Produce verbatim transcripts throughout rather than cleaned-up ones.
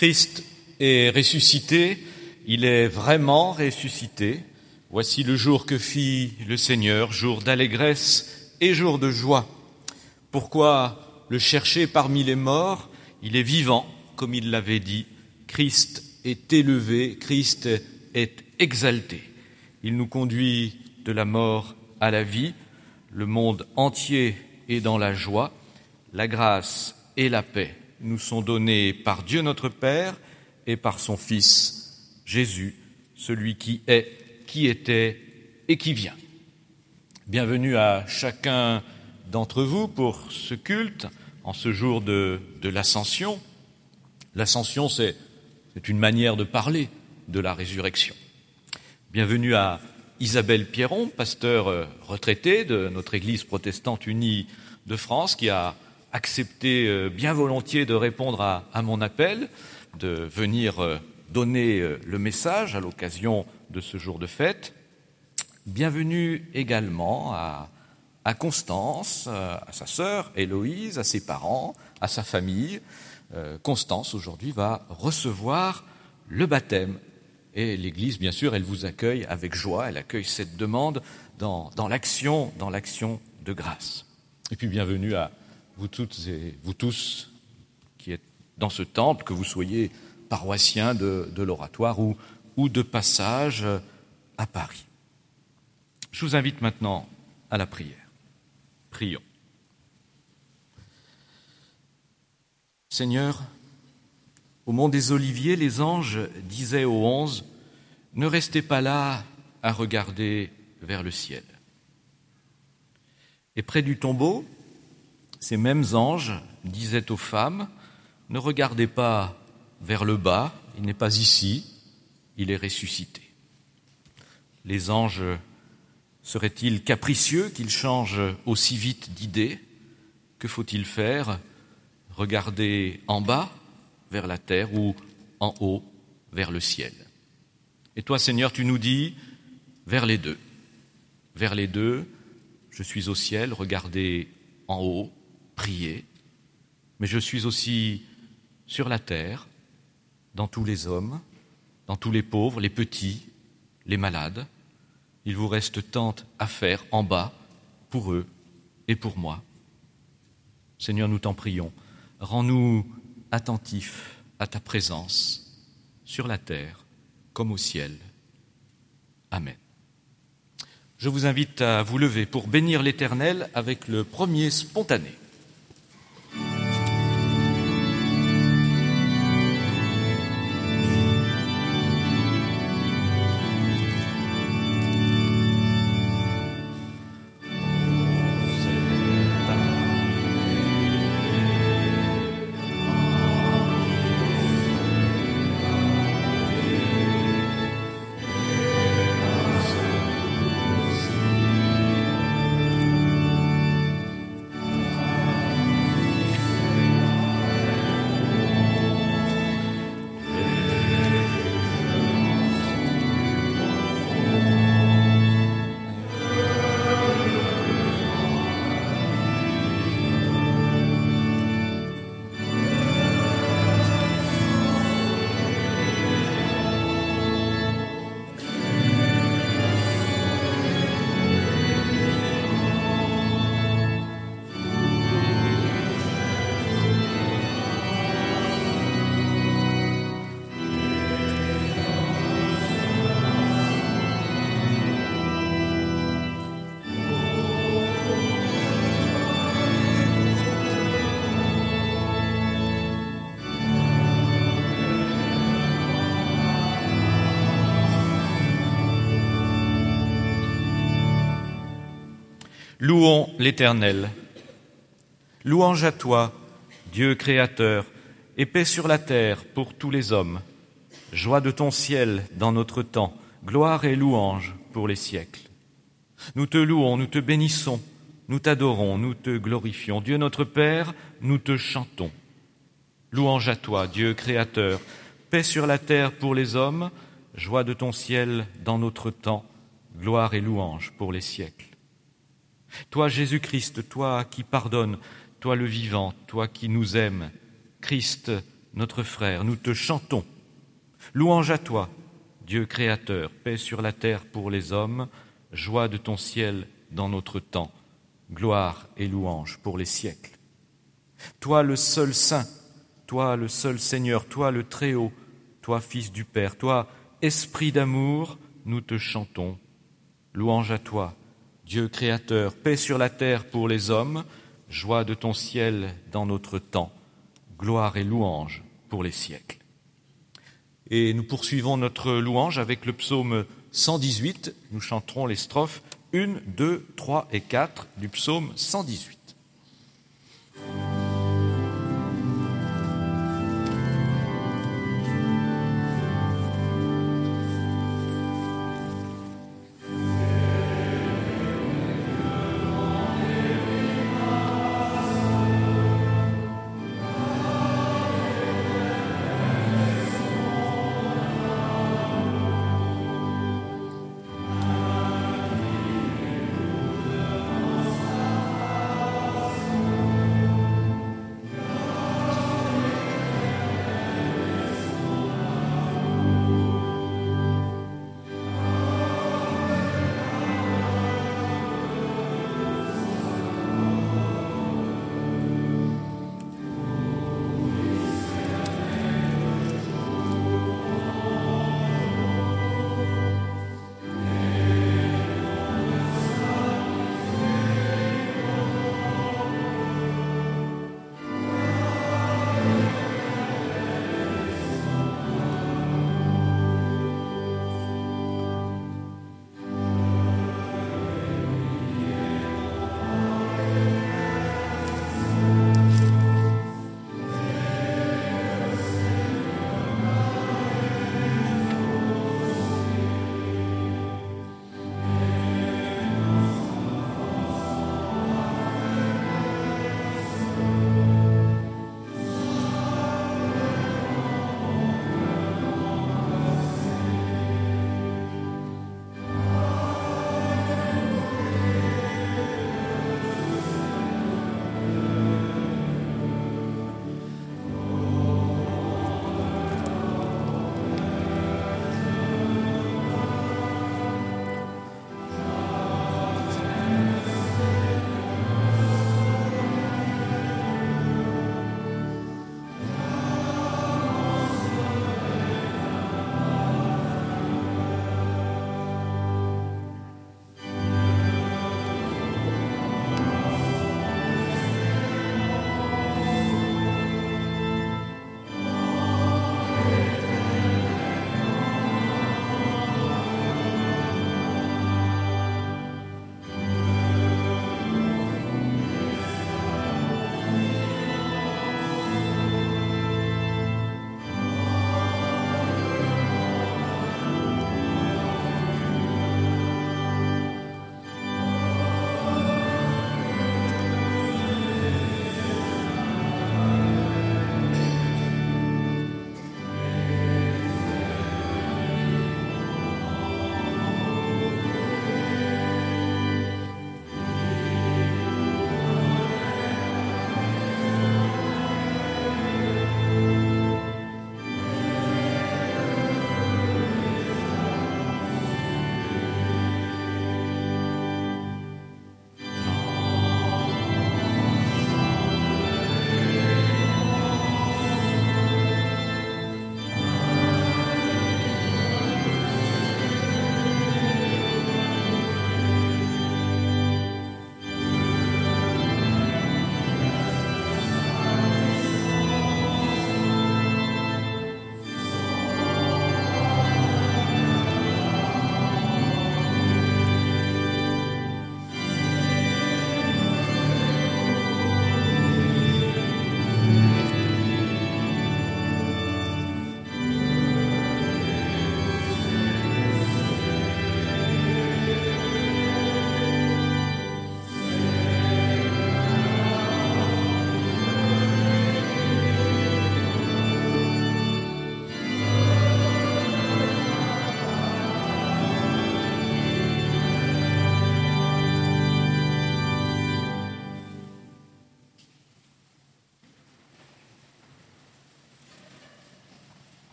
Christ est ressuscité, il est vraiment ressuscité. Voici le jour que fit le Seigneur, jour d'allégresse et jour de joie. Pourquoi le chercher parmi les morts? Il est vivant, comme il l'avait dit. Christ est élevé, Christ est exalté. Il nous conduit de la mort à la vie. Le monde entier est dans la joie. La grâce et la paix nous sont données par Dieu notre Père et par son Fils, Jésus, celui qui est, qui était et qui vient. Bienvenue à chacun d'entre vous pour ce culte, en ce jour de, de l'Ascension. L'Ascension, c'est, c'est une manière de parler de la résurrection. Bienvenue à Isabelle Pierron, pasteur retraité de notre Église protestante unie de France, qui a accepté bien volontiers de répondre à, à mon appel, de venir donner le message à l'occasion de ce jour de fête. Bienvenue également à, à Constance, à sa sœur Héloïse, à ses parents, à sa famille. Constance, aujourd'hui, va recevoir le baptême. Et l'Église, bien sûr, elle vous accueille avec joie, elle accueille cette demande dans, dans l'action, dans l'action de grâce. Et puis bienvenue à vous toutes et vous tous qui êtes dans ce temple, que vous soyez paroissiens de, de l'Oratoire ou, ou de passage à Paris. Je vous invite maintenant à la prière. Prions. Seigneur, au mont des Oliviers, les anges disaient aux onze « Ne restez pas là à regarder vers le ciel ». Et près du tombeau, ces mêmes anges disaient aux femmes « Ne regardez pas vers le bas, il n'est pas ici, il est ressuscité ». Les anges seraient-ils capricieux qu'ils changent aussi vite d'idée? Que faut-il faire? Regarder en bas vers la terre ou en haut vers le ciel? Et toi, Seigneur, tu nous dis vers les deux. Vers les deux, je suis au ciel, regardez en haut, priez, mais je suis aussi sur la terre, dans tous les hommes, dans tous les pauvres, les petits, les malades. Il vous reste tant à faire en bas pour eux et pour moi. Seigneur, nous t'en prions, rends-nous attentifs à ta présence sur la terre comme au ciel. Amen. Je vous invite à vous lever pour bénir l'Éternel avec le premier spontané. Louons l'Éternel. Louange à toi, Dieu créateur, et paix sur la terre pour tous les hommes. Joie de ton ciel dans notre temps, gloire et louange pour les siècles. Nous te louons, nous te bénissons, nous t'adorons, nous te glorifions. Dieu notre Père, nous te chantons. Louange à toi, Dieu créateur, paix sur la terre pour les hommes, joie de ton ciel dans notre temps, gloire et louange pour les siècles. Toi, Jésus-Christ, toi qui pardonnes, toi le vivant, toi qui nous aimes, Christ, notre frère, nous te chantons. Louange à toi, Dieu créateur, paix sur la terre pour les hommes, joie de ton ciel dans notre temps, gloire et louange pour les siècles. Toi le seul Saint, toi le seul Seigneur, toi le Très-Haut, toi Fils du Père, toi Esprit d'amour, nous te chantons. Louange à toi, Dieu créateur, paix sur la terre pour les hommes, joie de ton ciel dans notre temps, gloire et louange pour les siècles. Et nous poursuivons notre louange avec le psaume cent dix-huit. Nous chanterons les strophes un, deux, trois et quatre du psaume cent dix-huit.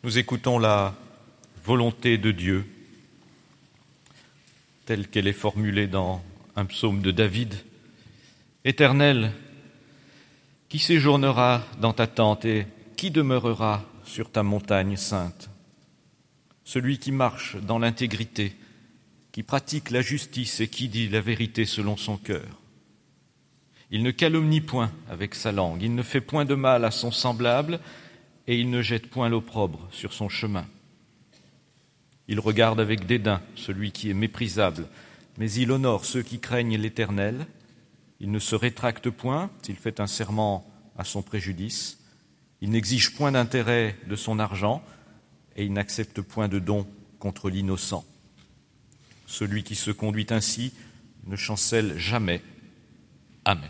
Nous écoutons la volonté de Dieu, telle qu'elle est formulée dans un psaume de David. Éternel, qui séjournera dans ta tente et qui demeurera sur ta montagne sainte? Celui qui marche dans l'intégrité, qui pratique la justice et qui dit la vérité selon son cœur. Il ne calomnie point avec sa langue, il ne fait point de mal à son semblable et il ne jette point l'opprobre sur son chemin. Il regarde avec dédain celui qui est méprisable, mais il honore ceux qui craignent l'Éternel. Il ne se rétracte point s'il fait un serment à son préjudice. Il n'exige point d'intérêt de son argent et il n'accepte point de don contre l'innocent. Celui qui se conduit ainsi ne chancelle jamais. Amen.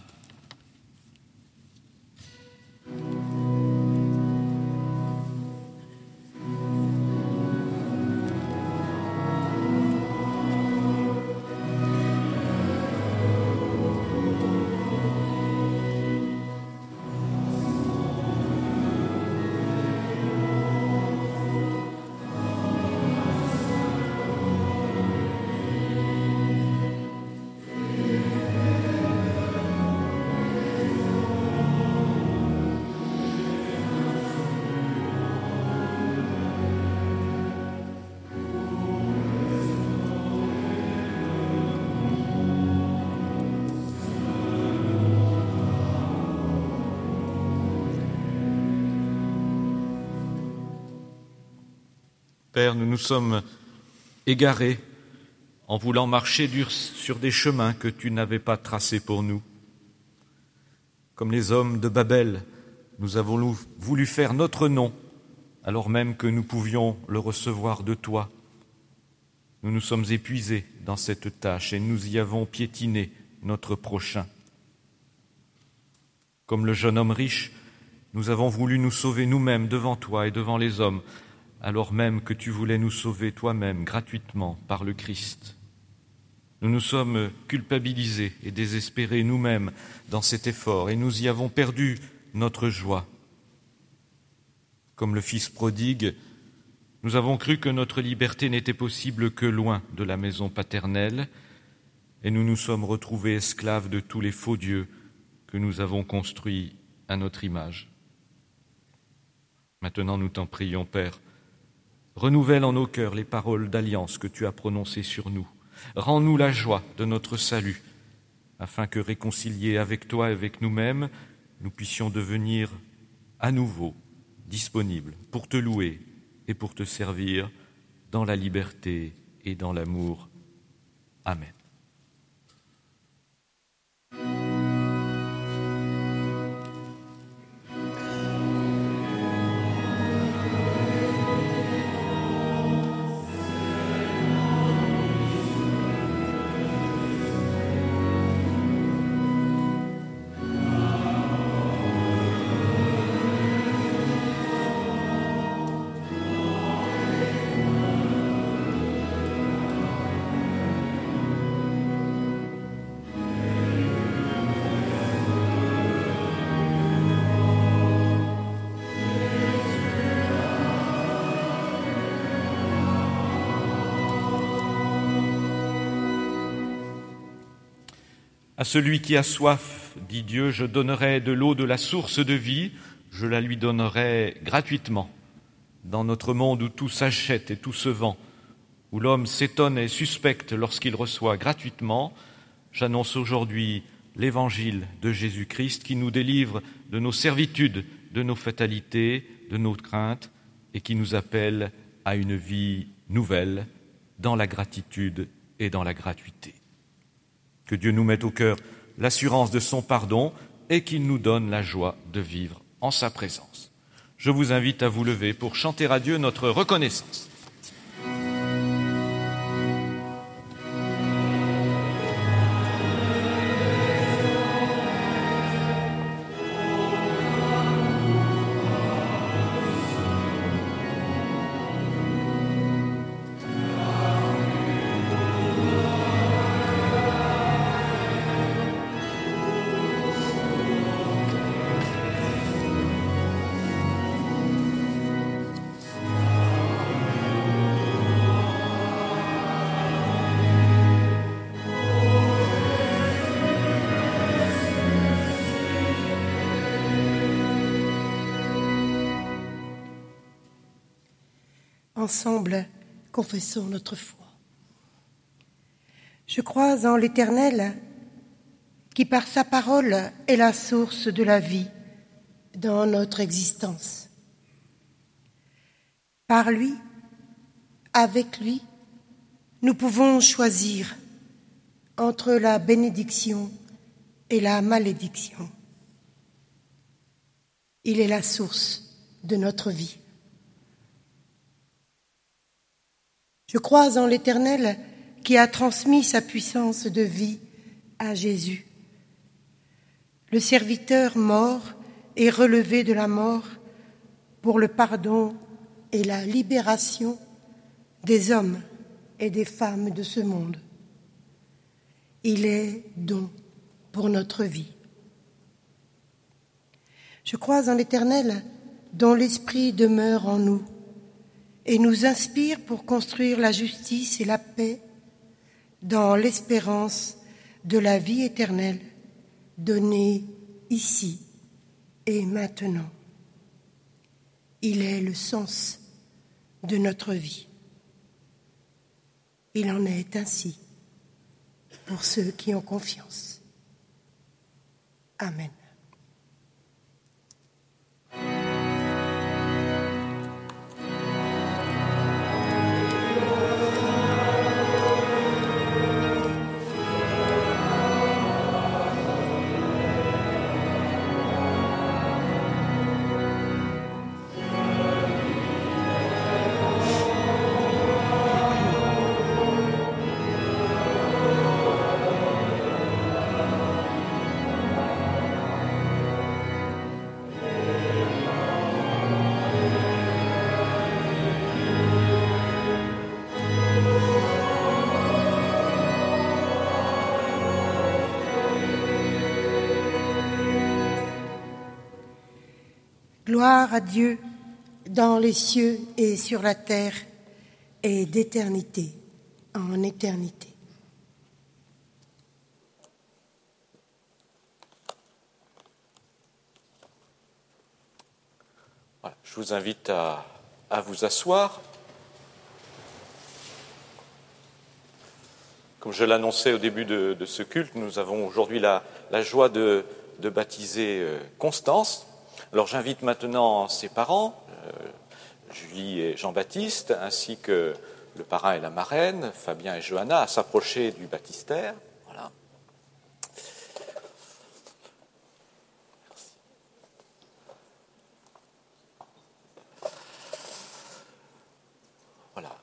Père, nous nous sommes égarés en voulant marcher sur des chemins que tu n'avais pas tracés pour nous. Comme les hommes de Babel, nous avons voulu faire notre nom, alors même que nous pouvions le recevoir de toi. Nous nous sommes épuisés dans cette tâche et nous y avons piétiné notre prochain. Comme le jeune homme riche, nous avons voulu nous sauver nous-mêmes devant toi et devant les hommes, alors même que tu voulais nous sauver toi-même gratuitement par le Christ. Nous nous sommes culpabilisés et désespérés nous-mêmes dans cet effort et nous y avons perdu notre joie. Comme le fils prodigue, nous avons cru que notre liberté n'était possible que loin de la maison paternelle et nous nous sommes retrouvés esclaves de tous les faux dieux que nous avons construits à notre image. Maintenant, nous t'en prions, Père, renouvelle en nos cœurs les paroles d'alliance que tu as prononcées sur nous. Rends-nous la joie de notre salut, afin que, réconciliés avec toi et avec nous-mêmes, nous puissions devenir à nouveau disponibles pour te louer et pour te servir dans la liberté et dans l'amour. Amen. À celui qui a soif, dit Dieu, je donnerai de l'eau de la source de vie, je la lui donnerai gratuitement. Dans notre monde où tout s'achète et tout se vend, où l'homme s'étonne et suspecte lorsqu'il reçoit gratuitement, j'annonce aujourd'hui l'évangile de Jésus-Christ qui nous délivre de nos servitudes, de nos fatalités, de nos craintes et qui nous appelle à une vie nouvelle dans la gratitude et dans la gratuité. Que Dieu nous mette au cœur l'assurance de son pardon et qu'il nous donne la joie de vivre en sa présence. Je vous invite à vous lever pour chanter à Dieu notre reconnaissance. Ensemble, confessons notre foi. Je crois en l'Éternel, qui par sa parole est la source de la vie dans notre existence. Par lui, avec lui, nous pouvons choisir entre la bénédiction et la malédiction. Il est la source de notre vie. Je crois en l'Éternel qui a transmis sa puissance de vie à Jésus. Le serviteur mort et relevé de la mort pour le pardon et la libération des hommes et des femmes de ce monde. Il est don pour notre vie. Je crois en l'Éternel dont l'Esprit demeure en nous et nous inspire pour construire la justice et la paix dans l'espérance de la vie éternelle donnée ici et maintenant. Il est le sens de notre vie. Il en est ainsi pour ceux qui ont confiance. Amen. Gloire à Dieu dans les cieux et sur la terre et d'éternité en éternité. Voilà, je vous invite à, à vous asseoir. Comme je l'annonçais au début de, de ce culte, nous avons aujourd'hui la, la joie de, de baptiser Constance. Alors j'invite maintenant ses parents, euh, Julie et Jean-Baptiste, ainsi que le parrain et la marraine, Fabien et Johanna, à s'approcher du baptistère. Voilà. Voilà.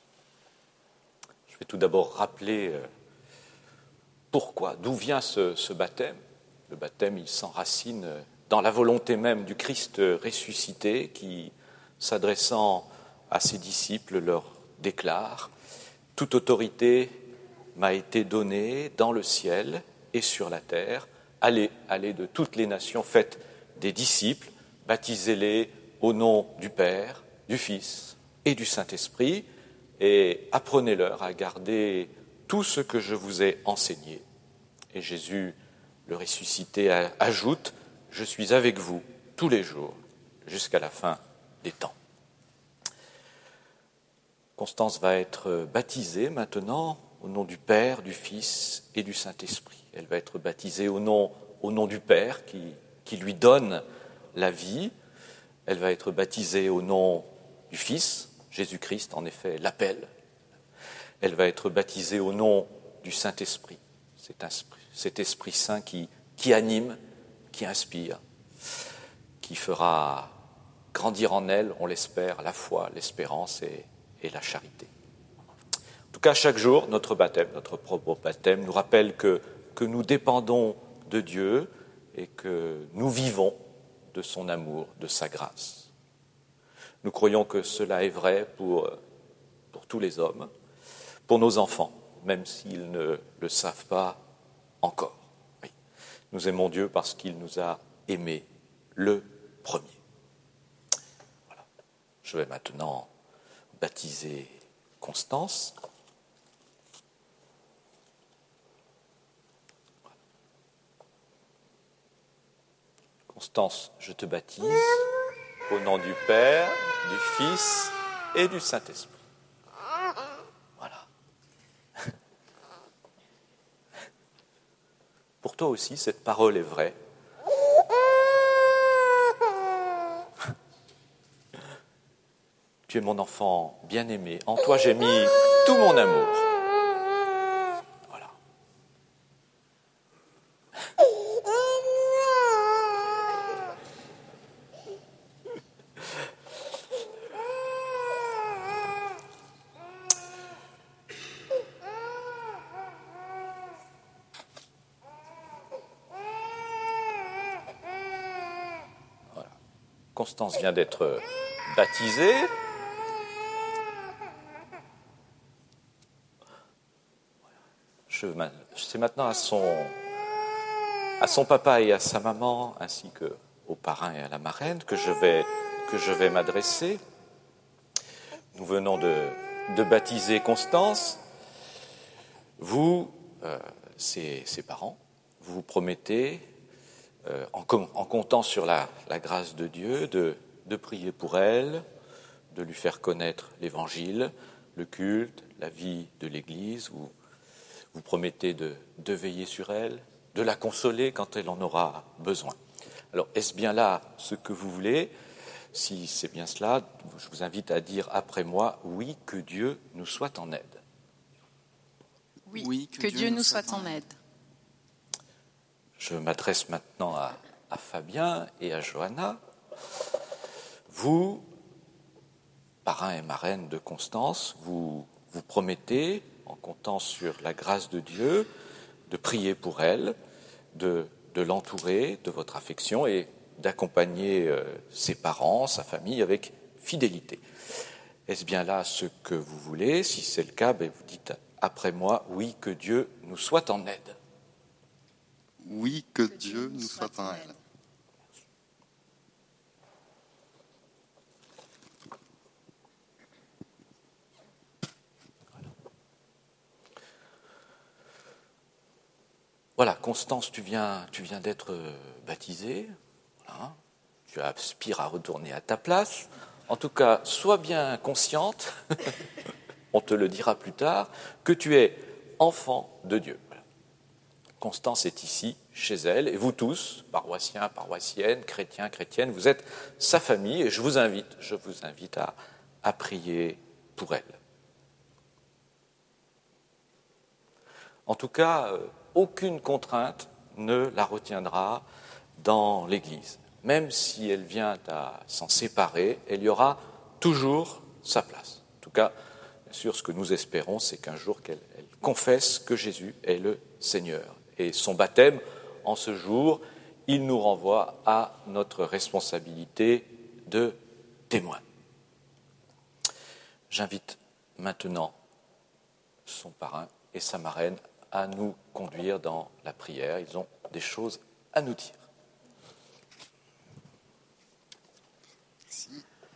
Je vais tout d'abord rappeler euh, pourquoi, d'où vient ce, ce baptême. Le baptême, il s'enracine euh, dans la volonté même du Christ ressuscité qui, s'adressant à ses disciples, leur déclare « Toute autorité m'a été donnée dans le ciel et sur la terre. Allez, allez de toutes les nations, faites des disciples, baptisez-les au nom du Père, du Fils et du Saint-Esprit, et apprenez-leur à garder tout ce que je vous ai enseigné. » Et Jésus, le ressuscité, ajoute « Je suis avec vous tous les jours, jusqu'à la fin des temps. » Constance va être baptisée maintenant au nom du Père, du Fils et du Saint-Esprit. Elle va être baptisée au nom, au nom du Père qui, qui lui donne la vie. Elle va être baptisée au nom du Fils, Jésus-Christ en effet l'appelle. Elle va être baptisée au nom du Saint-Esprit, cet esprit, cet Esprit Saint qui, qui anime, qui inspire, qui fera grandir en elle, on l'espère, la foi, l'espérance et, et la charité. En tout cas, chaque jour, notre baptême, notre propre baptême, nous rappelle que, que nous dépendons de Dieu et que nous vivons de son amour, de sa grâce. Nous croyons que cela est vrai pour, pour tous les hommes, pour nos enfants, même s'ils ne le savent pas encore. Oui. Nous aimons Dieu parce qu'il nous a aimés le premier. Voilà. Je vais maintenant baptiser Constance. Voilà. Constance, je te baptise au nom du Père, du Fils et du Saint-Esprit. Voilà. Pour toi aussi, cette parole est vraie. Tu es mon enfant bien-aimé. En toi, j'ai mis tout mon amour. Voilà. Voilà. Constance vient d'être baptisée. Je, c'est maintenant à son, à son papa et à sa maman, ainsi qu'au parrain et à la marraine, que je vais, que je vais m'adresser. Nous venons de, de baptiser Constance. Vous, euh, ses, ses parents, vous vous promettez, euh, en, en comptant sur la, la grâce de Dieu, de, de prier pour elle, de lui faire connaître l'Évangile, le culte, la vie de l'Église. Vous, vous promettez de, de veiller sur elle, de la consoler quand elle en aura besoin. Alors, est-ce bien là ce que vous voulez ? Si c'est bien cela, je vous invite à dire après moi, oui, que Dieu nous soit en aide. Oui, oui que, que Dieu, Dieu nous soit en aide. Je m'adresse maintenant à, à Fabien et à Johanna. Vous, parrain et marraine de Constance, vous vous promettez, en comptant sur la grâce de Dieu, de prier pour elle, de, de l'entourer de votre affection et d'accompagner euh, ses parents, sa famille avec fidélité. Est-ce bien là ce que vous voulez ? Si c'est le cas, ben vous dites après moi, oui, que Dieu nous soit en aide. Oui, que, que Dieu nous soit, soit en aide. aide. Voilà, Constance, tu viens, tu viens d'être baptisée. Voilà. Tu aspires à retourner à ta place. En tout cas, sois bien consciente, on te le dira plus tard, que tu es enfant de Dieu. Voilà. Constance est ici, chez elle, et vous tous, paroissiens, paroissiennes, chrétiens, chrétiennes, vous êtes sa famille, et je vous invite, je vous invite à, à prier pour elle. En tout cas, euh, aucune contrainte ne la retiendra dans l'Église. Même si elle vient à s'en séparer, elle y aura toujours sa place. En tout cas, bien sûr, ce que nous espérons, c'est qu'un jour qu'elle elle confesse que Jésus est le Seigneur. Et son baptême, en ce jour, il nous renvoie à notre responsabilité de témoin. J'invite maintenant son parrain et sa marraine à nous conduire dans la prière. Ils ont des choses à nous dire. Merci.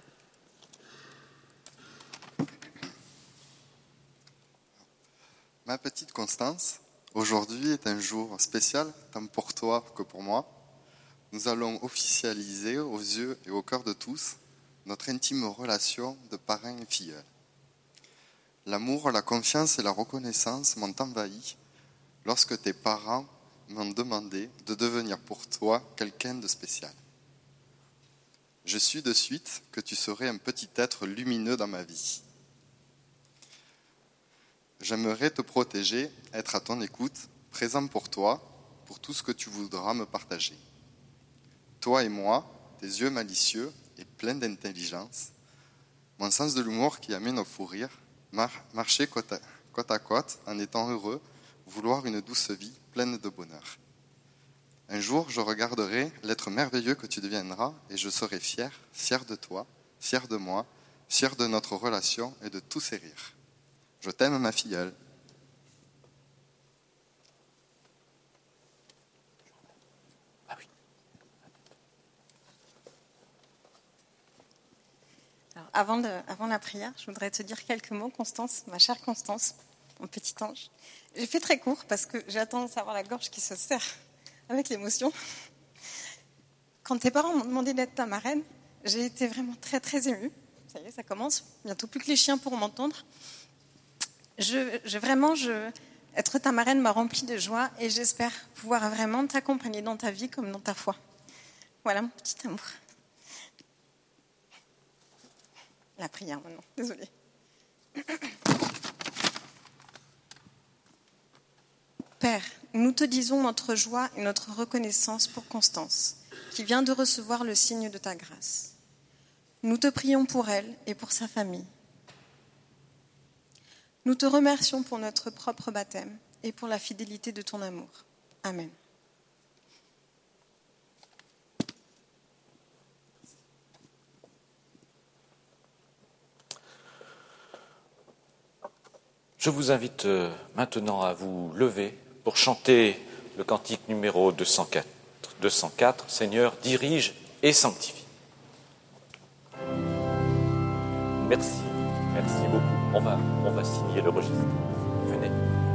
Ma petite Constance, aujourd'hui est un jour spécial, tant pour toi que pour moi. Nous allons officialiser aux yeux et au cœur de tous notre intime relation de parrain et filleul. L'amour, la confiance et la reconnaissance m'ont envahi lorsque tes parents m'ont demandé de devenir pour toi quelqu'un de spécial. Je suis de suite que tu serais un petit être lumineux dans ma vie. J'aimerais te protéger, être à ton écoute, présent pour toi, pour tout ce que tu voudras me partager. Toi et moi, tes yeux malicieux et pleins d'intelligence, mon sens de l'humour qui amène au fou rire, mar- marcher côte à, côte à côte en étant heureux, vouloir une douce vie pleine de bonheur. Un jour, je regarderai l'être merveilleux que tu deviendras et je serai fier, fier de toi, fier de moi, fier de notre relation et de tous ces rires. Je t'aime, ma filleule. Ah oui. Alors, avant, de, avant la prière, je voudrais te dire quelques mots, Constance, ma chère Constance, mon petit ange. J'ai fait très court parce que j'ai tendance à avoir la gorge qui se serre avec l'émotion. Quand tes parents m'ont demandé d'être ta marraine, j'ai été vraiment très très émue. ça y est, ça commence. Bientôt plus que les chiens pourront m'entendre. Je, je vraiment, je, être ta marraine m'a rempli de joie et j'espère pouvoir vraiment t'accompagner dans ta vie comme dans ta foi. Voilà mon petit amour. La prière maintenant, désolée. Père, nous te disons notre joie et notre reconnaissance pour Constance, qui vient de recevoir le signe de ta grâce. Nous te prions pour elle et pour sa famille. Nous te remercions pour notre propre baptême et pour la fidélité de ton amour. Amen. Je vous invite maintenant à vous lever pour chanter le cantique numéro deux cent quatre. deux cent quatre, Seigneur, dirige et sanctifie. Merci, merci beaucoup. On va, on va signer le registre. Venez.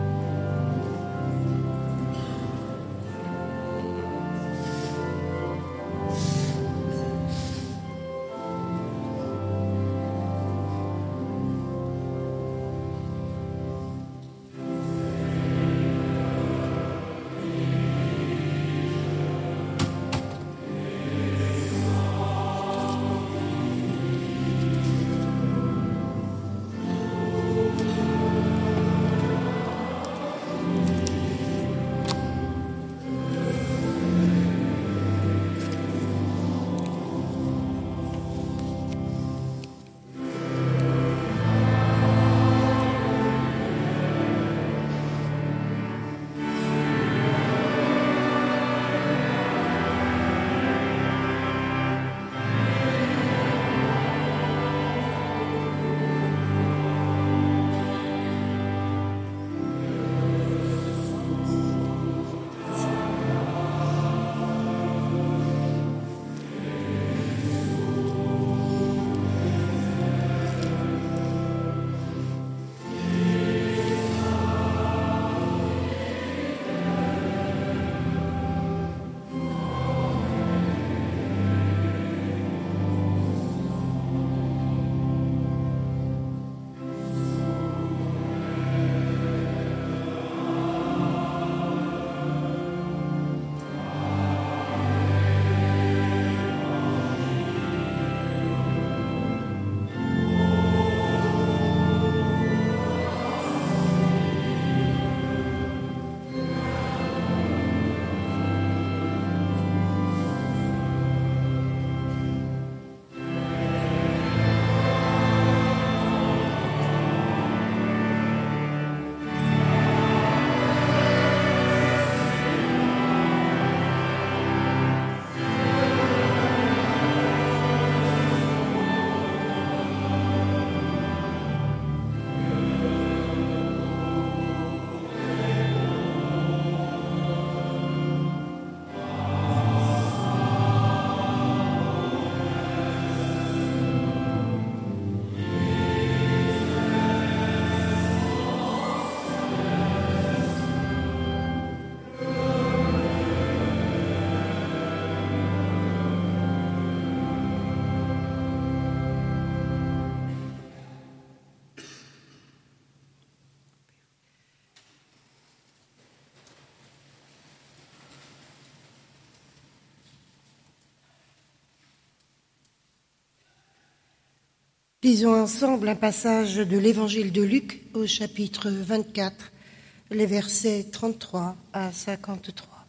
Lisons ensemble un passage de l'Évangile de Luc au chapitre vingt-quatre, les versets trente-trois à cinquante-trois.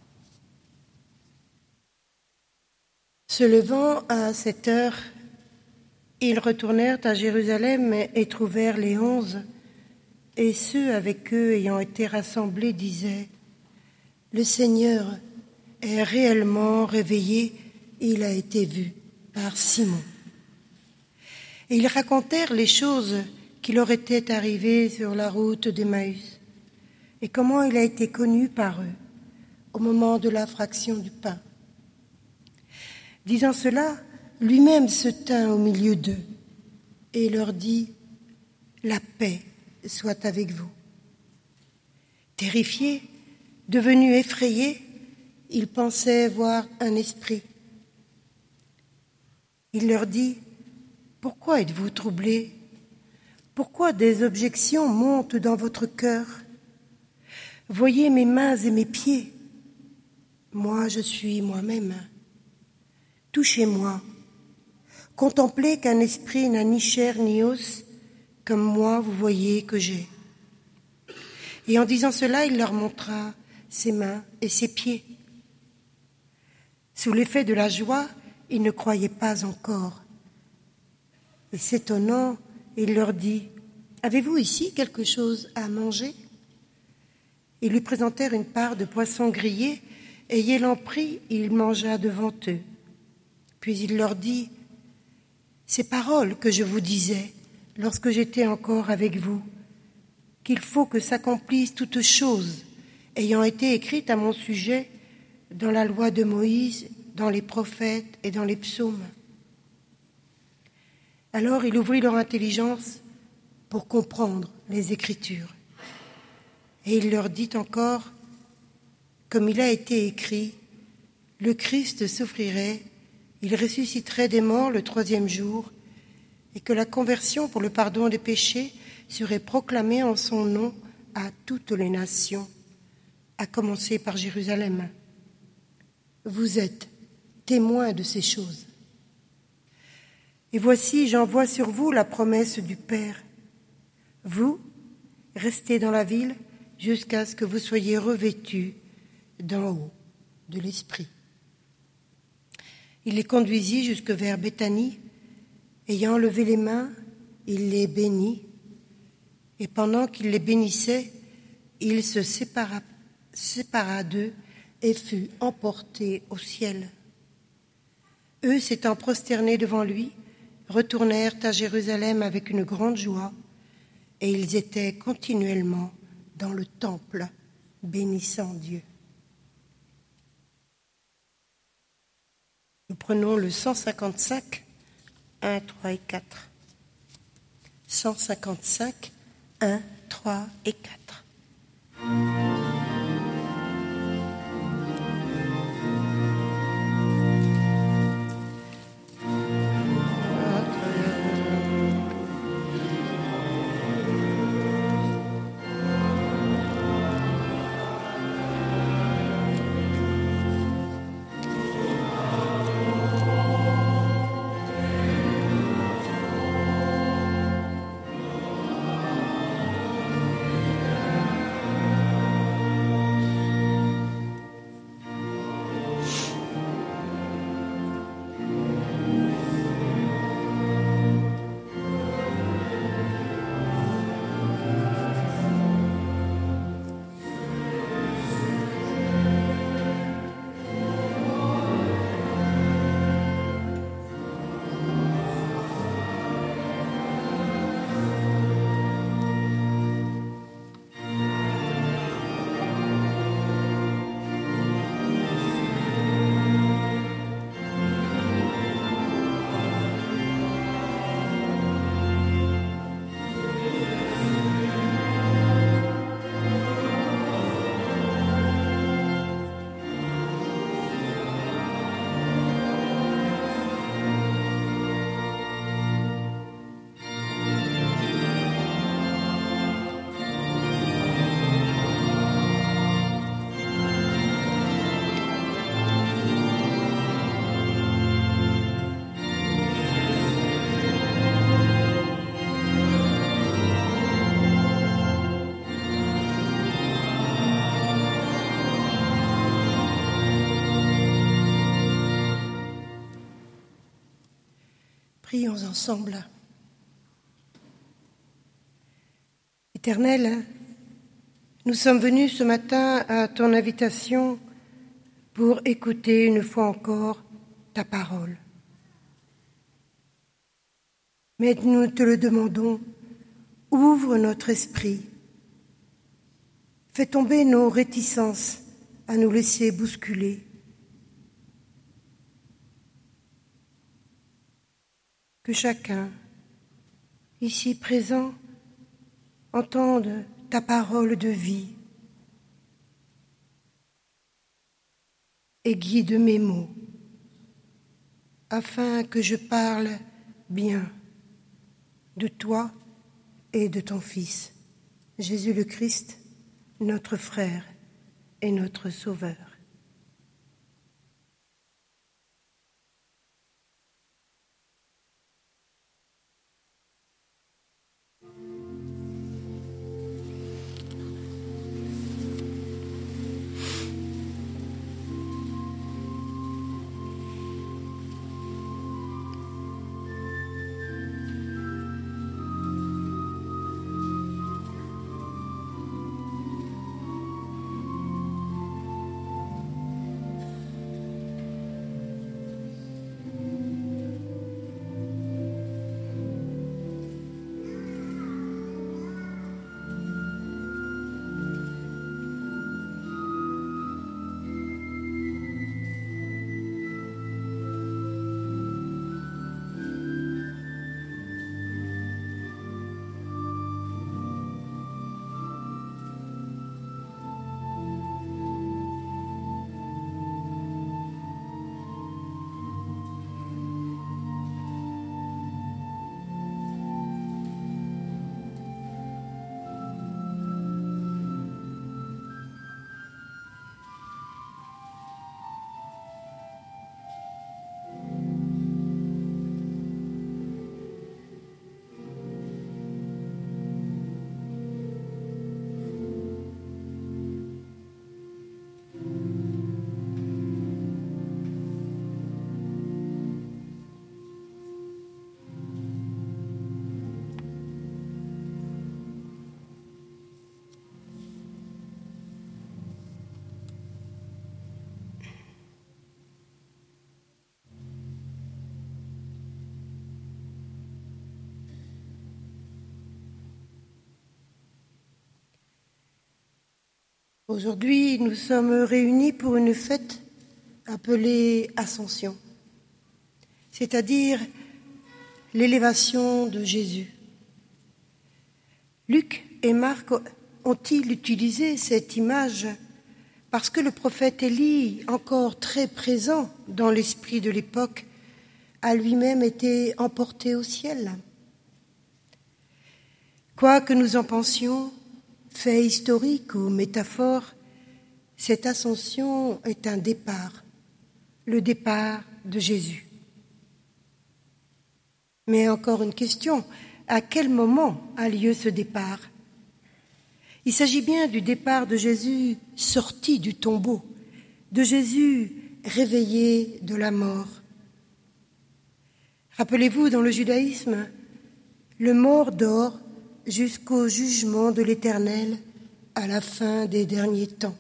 Se levant à cette heure, ils retournèrent à Jérusalem et trouvèrent les onze, et ceux avec eux ayant été rassemblés disaient « Le Seigneur est réellement réveillé, il a été vu par Simon. » Et ils racontèrent les choses qui leur étaient arrivées sur la route d'Emmaüs et comment il a été connu par eux au moment de la fraction du pain. Disant cela, lui-même se tint au milieu d'eux et leur dit « La paix soit avec vous. » Terrifiés, devenus effrayés, ils pensaient voir un esprit. Il leur dit « Pourquoi êtes-vous troublés? Pourquoi des objections montent dans votre cœur? Voyez mes mains et mes pieds. Moi, je suis moi-même. Touchez-moi. Contemplez qu'un esprit n'a ni chair ni os, comme moi, vous voyez que j'ai. Et en disant cela, il leur montra ses mains et ses pieds. Sous l'effet de la joie, ils ne croyaient pas encore. Et s'étonnant, il leur dit, « Avez-vous ici quelque chose à manger ?» Ils lui présentèrent une part de poisson grillé, et ayant pris, il mangea devant eux. Puis il leur dit, « Ces paroles que je vous disais lorsque j'étais encore avec vous, qu'il faut que s'accomplissent toutes choses, ayant été écrites à mon sujet dans la loi de Moïse, dans les prophètes et dans les psaumes. » Alors il ouvrit leur intelligence pour comprendre les Écritures. Et il leur dit encore, comme il a été écrit, le Christ souffrirait, il ressusciterait des morts le troisième jour, et que la conversion pour le pardon des péchés serait proclamée en son nom à toutes les nations, à commencer par Jérusalem. Vous êtes témoins de ces choses. Et voici, j'envoie sur vous la promesse du Père. Vous, restez dans la ville jusqu'à ce que vous soyez revêtus d'en haut de l'Esprit. Il les conduisit jusque vers Béthanie. Ayant levé les mains, il les bénit. Et pendant qu'il les bénissait, il se sépara, sépara d'eux et fut emporté au ciel. Eux, s'étant prosternés devant lui, retournèrent à Jérusalem avec une grande joie, et ils étaient continuellement dans le temple, bénissant Dieu. Nous prenons le cent cinquante-cinq, un, trois et quatre. cent cinquante-cinq, un, trois et quatre. Prions ensemble. Éternel, nous sommes venus ce matin à ton invitation pour écouter une fois encore ta parole. Mais nous te le demandons, ouvre notre esprit, fais tomber nos réticences à nous laisser bousculer. Que chacun, ici présent, entende ta parole de vie et guide mes mots, afin que je parle bien de toi et de ton Fils, Jésus le Christ, notre frère et notre Sauveur. Aujourd'hui, nous sommes réunis pour une fête appelée Ascension, c'est-à-dire l'élévation de Jésus. Luc et Marc ont-ils utilisé cette image parce que le prophète Élie, encore très présent dans l'esprit de l'époque, a lui-même été emporté au ciel. Quoi que nous en pensions, fait historique ou métaphore, cette ascension est un départ, le départ de Jésus. Mais encore une question, à quel moment a lieu ce départ ? Il s'agit bien du départ de Jésus sorti du tombeau, de Jésus réveillé de la mort. Rappelez-vous, dans le judaïsme, le mort dort jusqu'au jugement de l'Éternel à la fin des derniers temps.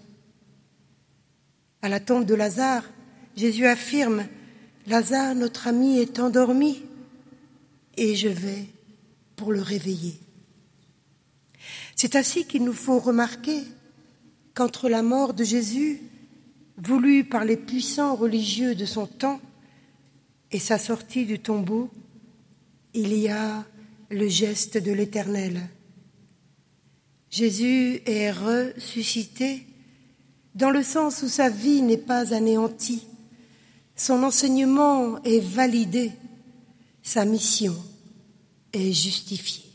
À la tombe de Lazare, Jésus affirme « Lazare, notre ami, est endormi et je vais pour le réveiller ». C'est ainsi qu'il nous faut remarquer qu'entre la mort de Jésus, voulue par les puissants religieux de son temps, et sa sortie du tombeau, il y a le geste de l'Éternel. Jésus est ressuscité dans le sens où sa vie n'est pas anéantie, son enseignement est validé, sa mission est justifiée.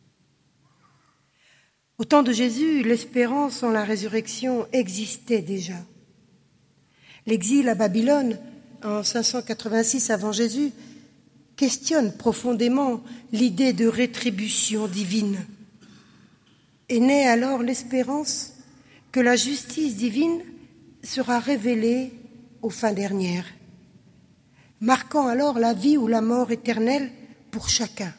Au temps de Jésus, l'espérance en la résurrection existait déjà. L'exil à Babylone, en cinq cent quatre-vingt-six avant Jésus, questionne profondément l'idée de rétribution divine. Et naît alors l'espérance que la justice divine sera révélée aux fins dernières, marquant alors la vie ou la mort éternelle pour chacun.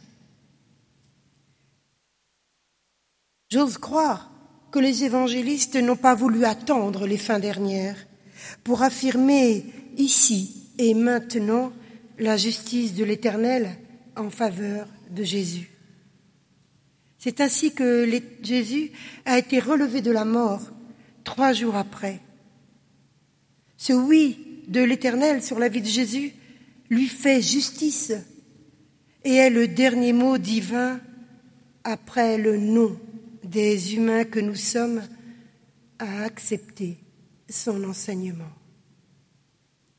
J'ose croire que les évangélistes n'ont pas voulu attendre les fins dernières pour affirmer ici et maintenant la justice de l'Éternel en faveur de Jésus. C'est ainsi que les, Jésus a été relevé de la mort trois jours après. Ce oui de l'Éternel sur la vie de Jésus lui fait justice et est le dernier mot divin après le non des humains que nous sommes à accepter son enseignement.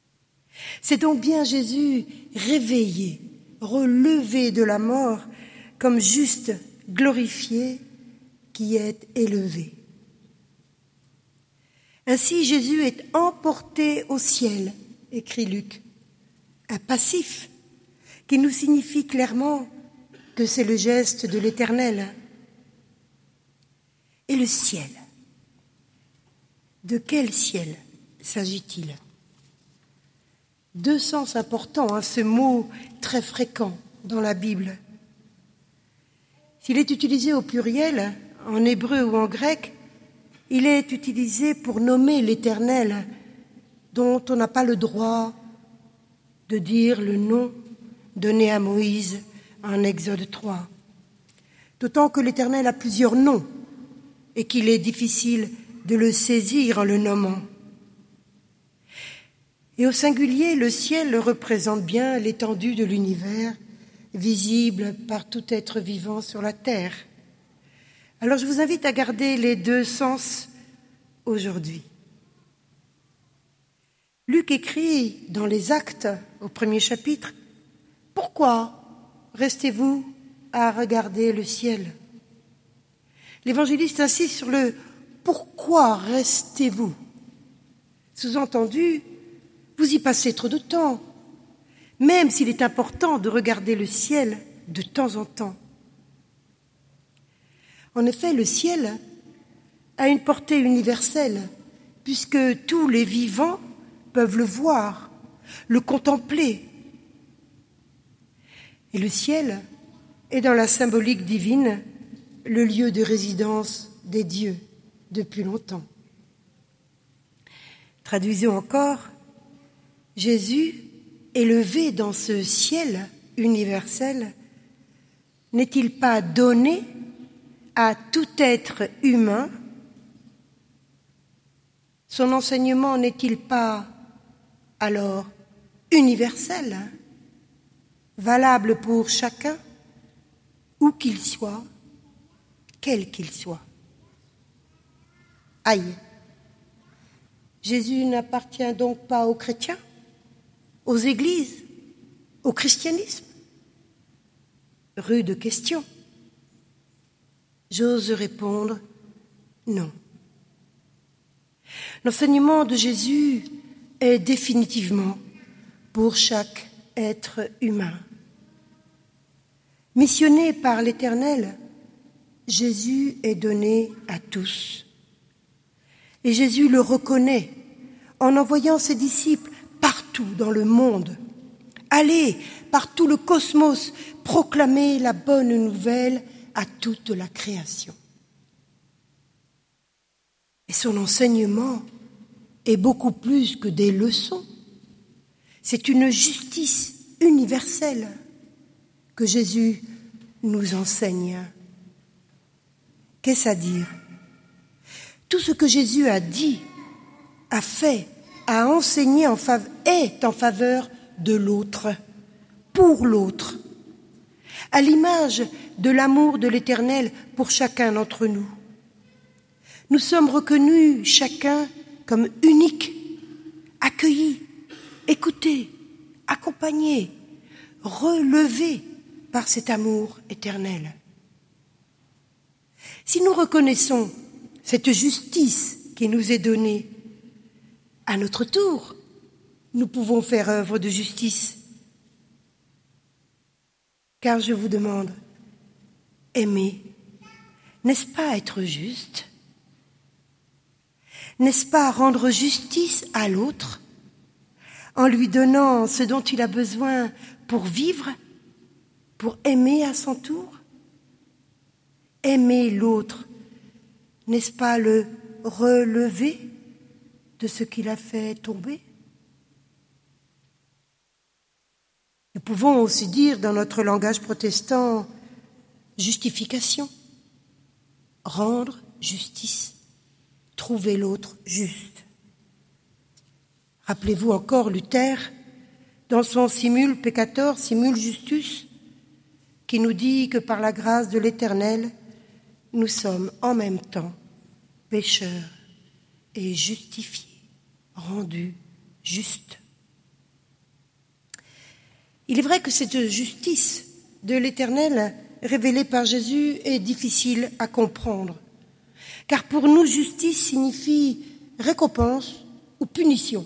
C'est donc bien Jésus réveillé, relevé de la mort, comme juste, glorifié, qui est élevé. Ainsi Jésus est emporté au ciel, écrit Luc, un passif qui nous signifie clairement que c'est le geste de l'Éternel. Et le ciel, de quel ciel s'agit-il ? Deux sens importants à ce mot très fréquent dans la Bible. S'il est utilisé au pluriel, en hébreu ou en grec, il est utilisé pour nommer l'Éternel, dont on n'a pas le droit de dire le nom donné à Moïse en Exode trois. D'autant que l'Éternel a plusieurs noms et qu'il est difficile de le saisir en le nommant. Et au singulier, le ciel représente bien l'étendue de l'univers, visible par tout être vivant sur la terre. Alors je vous invite à garder les deux sens aujourd'hui. Luc écrit dans les Actes, au premier chapitre, « Pourquoi restez-vous à regarder le ciel ?» L'évangéliste insiste sur le « Pourquoi restez-vous » Sous-entendu, vous y passez trop de temps, même s'il est important de regarder le ciel de temps en temps. En effet, le ciel a une portée universelle, puisque tous les vivants peuvent le voir, le contempler. Et le ciel est dans la symbolique divine le lieu de résidence des dieux depuis longtemps. Traduisons encore, Jésus, élevé dans ce ciel universel, n'est-il pas donné à tout être humain? Son enseignement n'est-il pas alors universel, valable pour chacun, où qu'il soit, quel qu'il soit? Aïe! Jésus n'appartient donc pas aux chrétiens, aux églises, au christianisme? Rude question. J'ose répondre non. L'enseignement de Jésus est définitivement pour chaque être humain. Missionné par l'Éternel, Jésus est donné à tous. Et Jésus le reconnaît en envoyant ses disciples partout dans le monde. Allez, par tout le cosmos, proclamer la bonne nouvelle à toute la création. Et son enseignement est beaucoup plus que des leçons. C'est une justice universelle que Jésus nous enseigne. Qu'est-ce à dire? Tout ce que Jésus a dit, a fait, a enseigné en faveur, est en faveur de l'autre, pour l'autre, à l'image de l'amour de l'Éternel pour chacun d'entre nous. Nous sommes reconnus chacun comme uniques, accueillis, écoutés, accompagnés, relevés par cet amour éternel. Si nous reconnaissons cette justice qui nous est donnée, à notre tour, nous pouvons faire œuvre de justice. Car je vous demande, aimer, n'est-ce pas être juste? N'est-ce pas rendre justice à l'autre en lui donnant ce dont il a besoin pour vivre, pour aimer à son tour? Aimer l'autre, n'est-ce pas le relever de ce qu'il a fait tomber? Nous pouvons aussi dire dans notre langage protestant justification, rendre justice, trouver l'autre juste. Rappelez-vous encore Luther, dans son Simul Peccator, Simul Justus, qui nous dit que par la grâce de l'Éternel, nous sommes en même temps pécheurs et justifiés, rendus justes. Il est vrai que cette justice de l'Éternel révélée par Jésus est difficile à comprendre. Car pour nous, justice signifie récompense ou punition.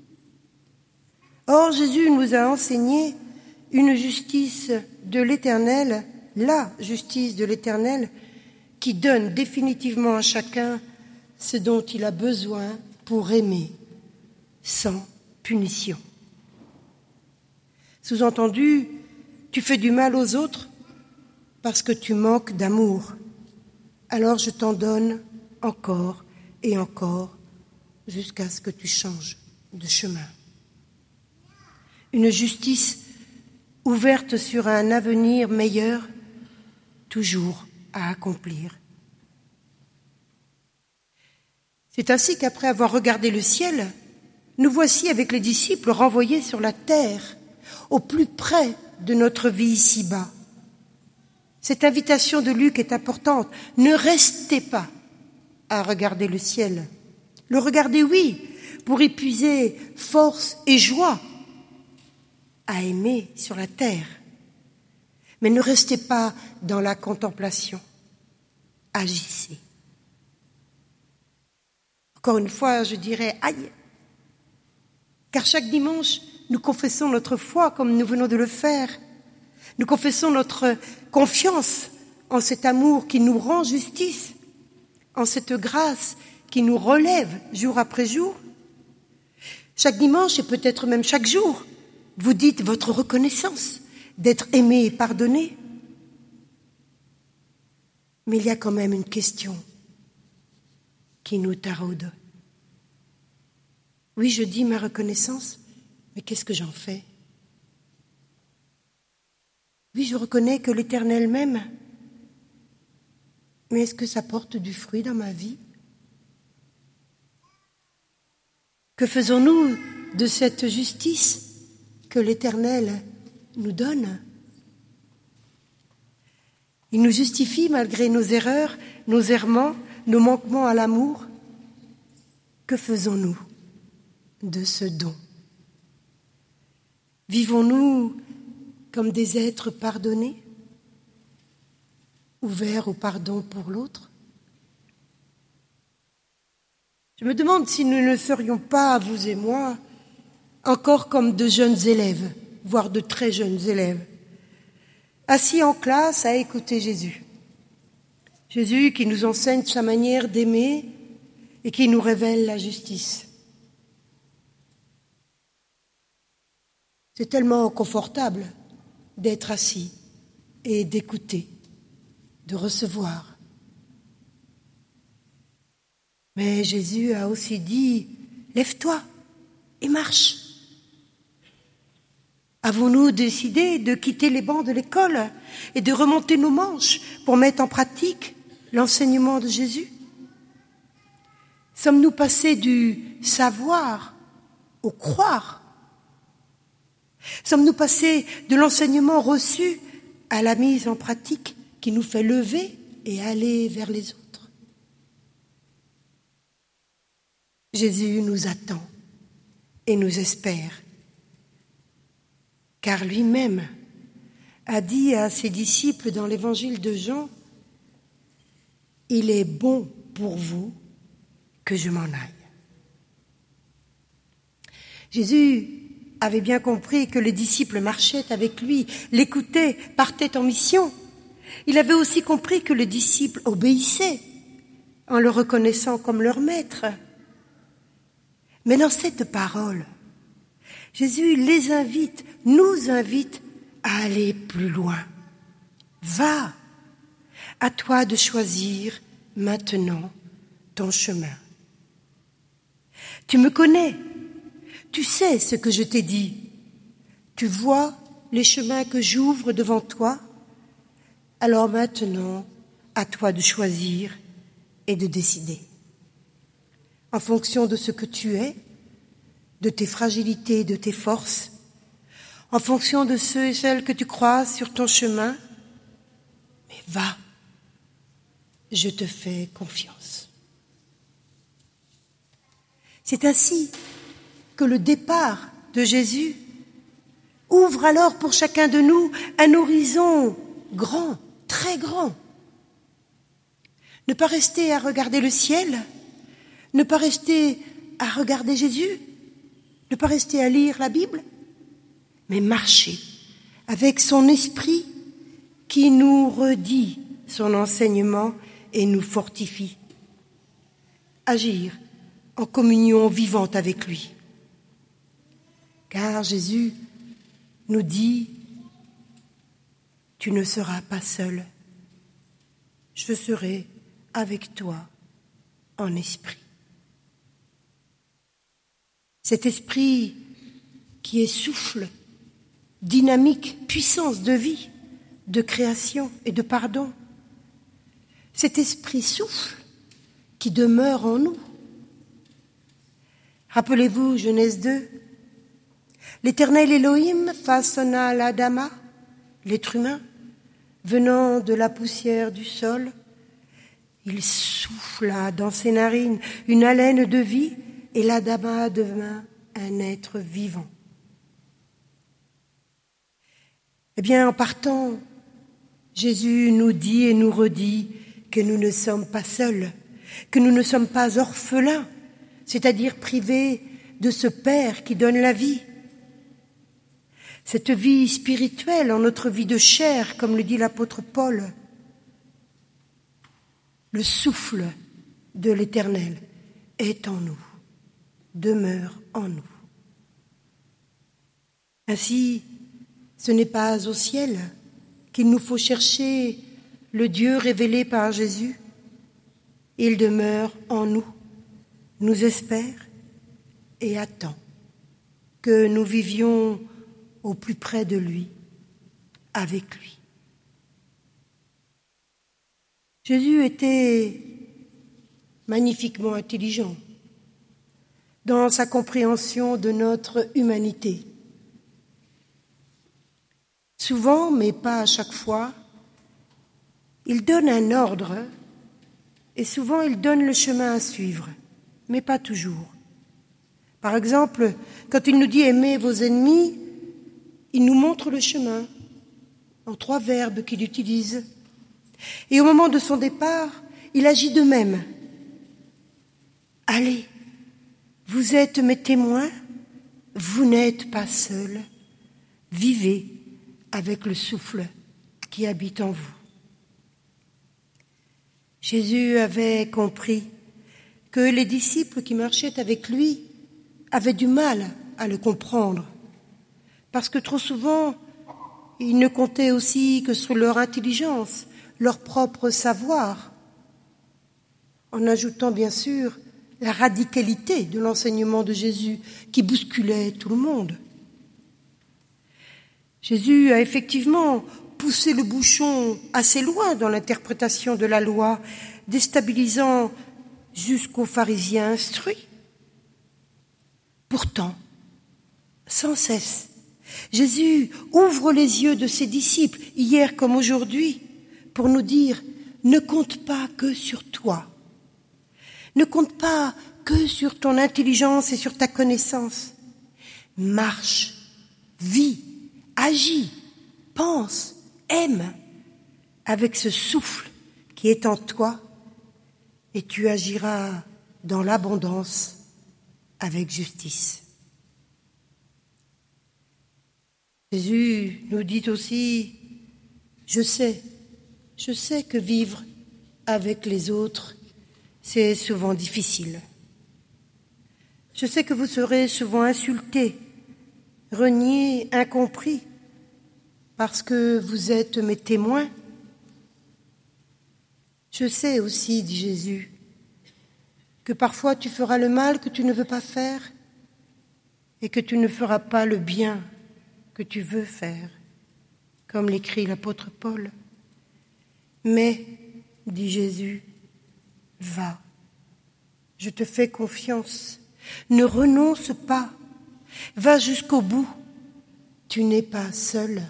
Or, Jésus nous a enseigné une justice de l'Éternel, la justice de l'Éternel, qui donne définitivement à chacun ce dont il a besoin pour aimer, sans punition. Sous-entendu, tu fais du mal aux autres parce que tu manques d'amour. Alors je t'en donne encore et encore jusqu'à ce que tu changes de chemin. Une justice ouverte sur un avenir meilleur, toujours à accomplir. C'est ainsi qu'après avoir regardé le ciel, nous voici avec les disciples renvoyés sur la terre, au plus près de notre vie ici-bas. Cette invitation de Luc est importante. Ne restez pas à regarder le ciel. Le regarder, oui, pour y puiser force et joie à aimer sur la terre. Mais ne restez pas dans la contemplation. Agissez. Encore une fois, je dirais aïe. Car chaque dimanche, nous confessons notre foi comme nous venons de le faire. Nous confessons notre confiance en cet amour qui nous rend justice, en cette grâce qui nous relève jour après jour. Chaque dimanche et peut-être même chaque jour, vous dites votre reconnaissance d'être aimé et pardonné. Mais il y a quand même une question qui nous taraude. Oui, je dis ma reconnaissance, mais qu'est-ce que j'en fais? Oui, je reconnais que l'Éternel m'aime, mais est-ce que ça porte du fruit dans ma vie? Que faisons-nous de cette justice que l'Éternel nous donne? Il nous justifie malgré nos erreurs, nos errements, nos manquements à l'amour. Que faisons-nous de ce don? Vivons-nous comme des êtres pardonnés, ouverts au pardon pour l'autre? Je me demande si nous ne serions pas, vous et moi, encore comme de jeunes élèves, voire de très jeunes élèves, assis en classe à écouter Jésus. Jésus qui nous enseigne sa manière d'aimer et qui nous révèle la justice. C'est tellement confortable d'être assis et d'écouter, de recevoir. Mais Jésus a aussi dit « Lève-toi et marche ». Avons-nous décidé de quitter les bancs de l'école et de remonter nos manches pour mettre en pratique l'enseignement de Jésus? Sommes-nous passés du savoir au croire? Sommes-nous passés de l'enseignement reçu à la mise en pratique qui nous fait lever et aller vers les autres? Jésus nous attend et nous espère, car lui-même a dit à ses disciples dans l'évangile de Jean, « Il est bon pour vous que je m'en aille. » Jésus avait bien compris que les disciples marchaient avec lui, l'écoutaient, partaient en mission. Il avait aussi compris que les disciples obéissaient en le reconnaissant comme leur maître. Mais dans cette parole, Jésus les invite, nous invite à aller plus loin. Va, à toi de choisir maintenant ton chemin. Tu me connais, tu sais ce que je t'ai dit. Tu vois les chemins que j'ouvre devant toi. Alors maintenant, à toi de choisir et de décider. En fonction de ce que tu es, de tes fragilités, de tes forces, en fonction de ceux et celles que tu croises sur ton chemin, mais va, je te fais confiance. C'est ainsi que le départ de Jésus ouvre alors pour chacun de nous un horizon grand très grand. Ne pas rester à regarder le ciel, ne pas rester à regarder Jésus, ne pas rester à lire la Bible, mais marcher avec son esprit qui nous redit son enseignement et nous fortifie. Agir en communion vivante avec lui. Car Jésus nous dit, tu ne seras pas seul, je serai avec toi en esprit. Cet esprit qui est souffle, dynamique, puissance de vie, de création et de pardon. Cet esprit souffle qui demeure en nous. Rappelez-vous, Genèse deux, l'Éternel Elohim façonna l'Adama, l'être humain, venant de la poussière du sol. Il souffla dans ses narines une haleine de vie et l'Adama devint un être vivant. Eh bien, en partant, Jésus nous dit et nous redit que nous ne sommes pas seuls, que nous ne sommes pas orphelins, c'est-à-dire privés de ce Père qui donne la vie. Cette vie spirituelle en notre vie de chair, comme le dit l'apôtre Paul, le souffle de l'Éternel est en nous, demeure en nous. Ainsi, ce n'est pas au ciel qu'il nous faut chercher le Dieu révélé par Jésus. Il demeure en nous, nous espère et attend que nous vivions au plus près de lui, avec lui. Jésus était magnifiquement intelligent dans sa compréhension de notre humanité. Souvent, mais pas à chaque fois, il donne un ordre et souvent il donne le chemin à suivre, mais pas toujours. Par exemple, quand il nous dit « aimez vos ennemis », il nous montre le chemin en trois verbes qu'il utilise. Et au moment de son départ, il agit de même. « Allez, vous êtes mes témoins, vous n'êtes pas seuls, vivez avec le souffle qui habite en vous. » Jésus avait compris que les disciples qui marchaient avec lui avaient du mal à le comprendre, parce que trop souvent, ils ne comptaient aussi que sur leur intelligence, leur propre savoir, en ajoutant bien sûr la radicalité de l'enseignement de Jésus qui bousculait tout le monde. Jésus a effectivement poussé le bouchon assez loin dans l'interprétation de la loi, déstabilisant jusqu'aux pharisiens instruits. Pourtant, sans cesse, Jésus ouvre les yeux de ses disciples, hier comme aujourd'hui, pour nous dire « ne compte pas que sur toi, ne compte pas que sur ton intelligence et sur ta connaissance. Marche, vis, agis, pense, aime avec ce souffle qui est en toi et tu agiras dans l'abondance avec justice. » Jésus nous dit aussi, je sais, je sais que vivre avec les autres, c'est souvent difficile. Je sais que vous serez souvent insultés, reniés, incompris, parce que vous êtes mes témoins. Je sais aussi, dit Jésus, que parfois tu feras le mal que tu ne veux pas faire et que tu ne feras pas le bien que tu veux faire, comme l'écrit l'apôtre Paul. Mais, dit Jésus, va, je te fais confiance, ne renonce pas, va jusqu'au bout, tu n'es pas seul.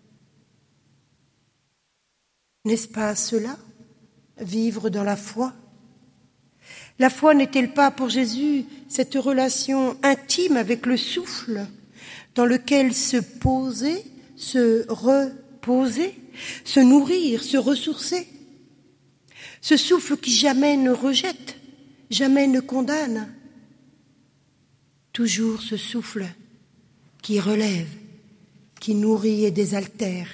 N'est-ce pas cela, vivre dans la foi? La foi n'est-elle pas pour Jésus cette relation intime avec le souffle dans lequel se poser, se poser, se nourrir, se ressourcer. Ce souffle qui jamais ne rejette, jamais ne condamne. Toujours ce souffle qui relève, qui nourrit et désaltère.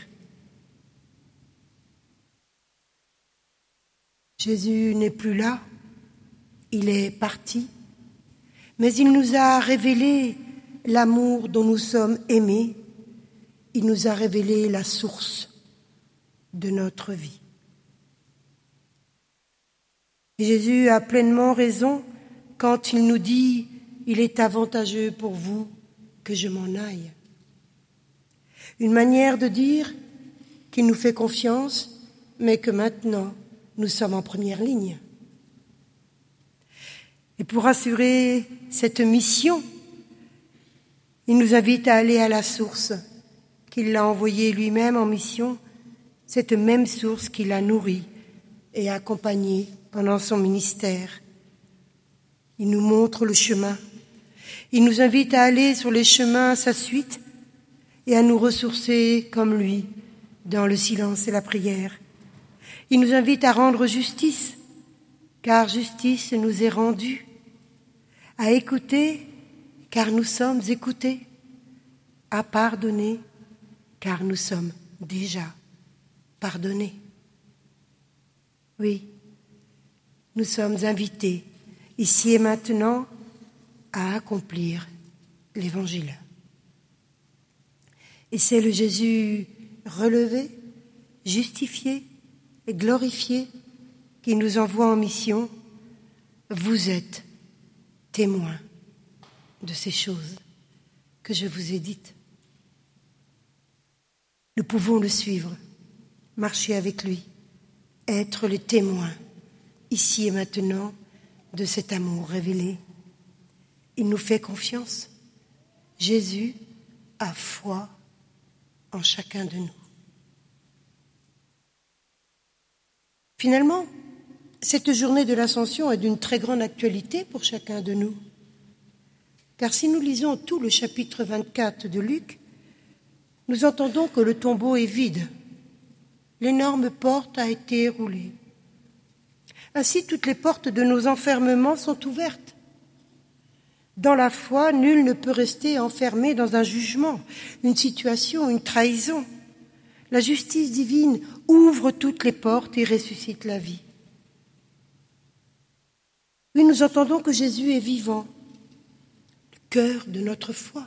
Jésus n'est plus là, il est parti, mais il nous a révélé l'amour dont nous sommes aimés, il nous a révélé la source de notre vie. Et Jésus a pleinement raison quand il nous dit « Il est avantageux pour vous que je m'en aille ». Une manière de dire qu'il nous fait confiance, mais que maintenant nous sommes en première ligne. Et pour assurer cette mission, il nous invite à aller à la source qu'il l'a envoyée lui-même en mission, cette même source qu'il a nourrie et accompagnée pendant son ministère. Il nous montre le chemin. Il nous invite à aller sur les chemins à sa suite et à nous ressourcer comme lui dans le silence et la prière. Il nous invite à rendre justice, car justice nous est rendue, à écouter, car nous sommes écoutés, à pardonner, car nous sommes déjà pardonnés. Oui, nous sommes invités, ici et maintenant, à accomplir l'Évangile. Et c'est le Jésus relevé, justifié et glorifié qui nous envoie en mission. Vous êtes témoins de ces choses que je vous ai dites. Nous pouvons le suivre, marcher avec lui, être les témoins, ici et maintenant, de cet amour révélé. Il nous fait confiance. Jésus a foi en chacun de nous. Finalement, cette journée de l'Ascension est d'une très grande actualité pour chacun de nous. Car si nous lisons tout le chapitre vingt-quatre de Luc, nous entendons que le tombeau est vide. L'énorme porte a été roulée. Ainsi, toutes les portes de nos enfermements sont ouvertes. Dans la foi, nul ne peut rester enfermé dans un jugement, une situation, une trahison. La justice divine ouvre toutes les portes et ressuscite la vie. Oui, nous entendons que Jésus est vivant, le cœur de notre foi.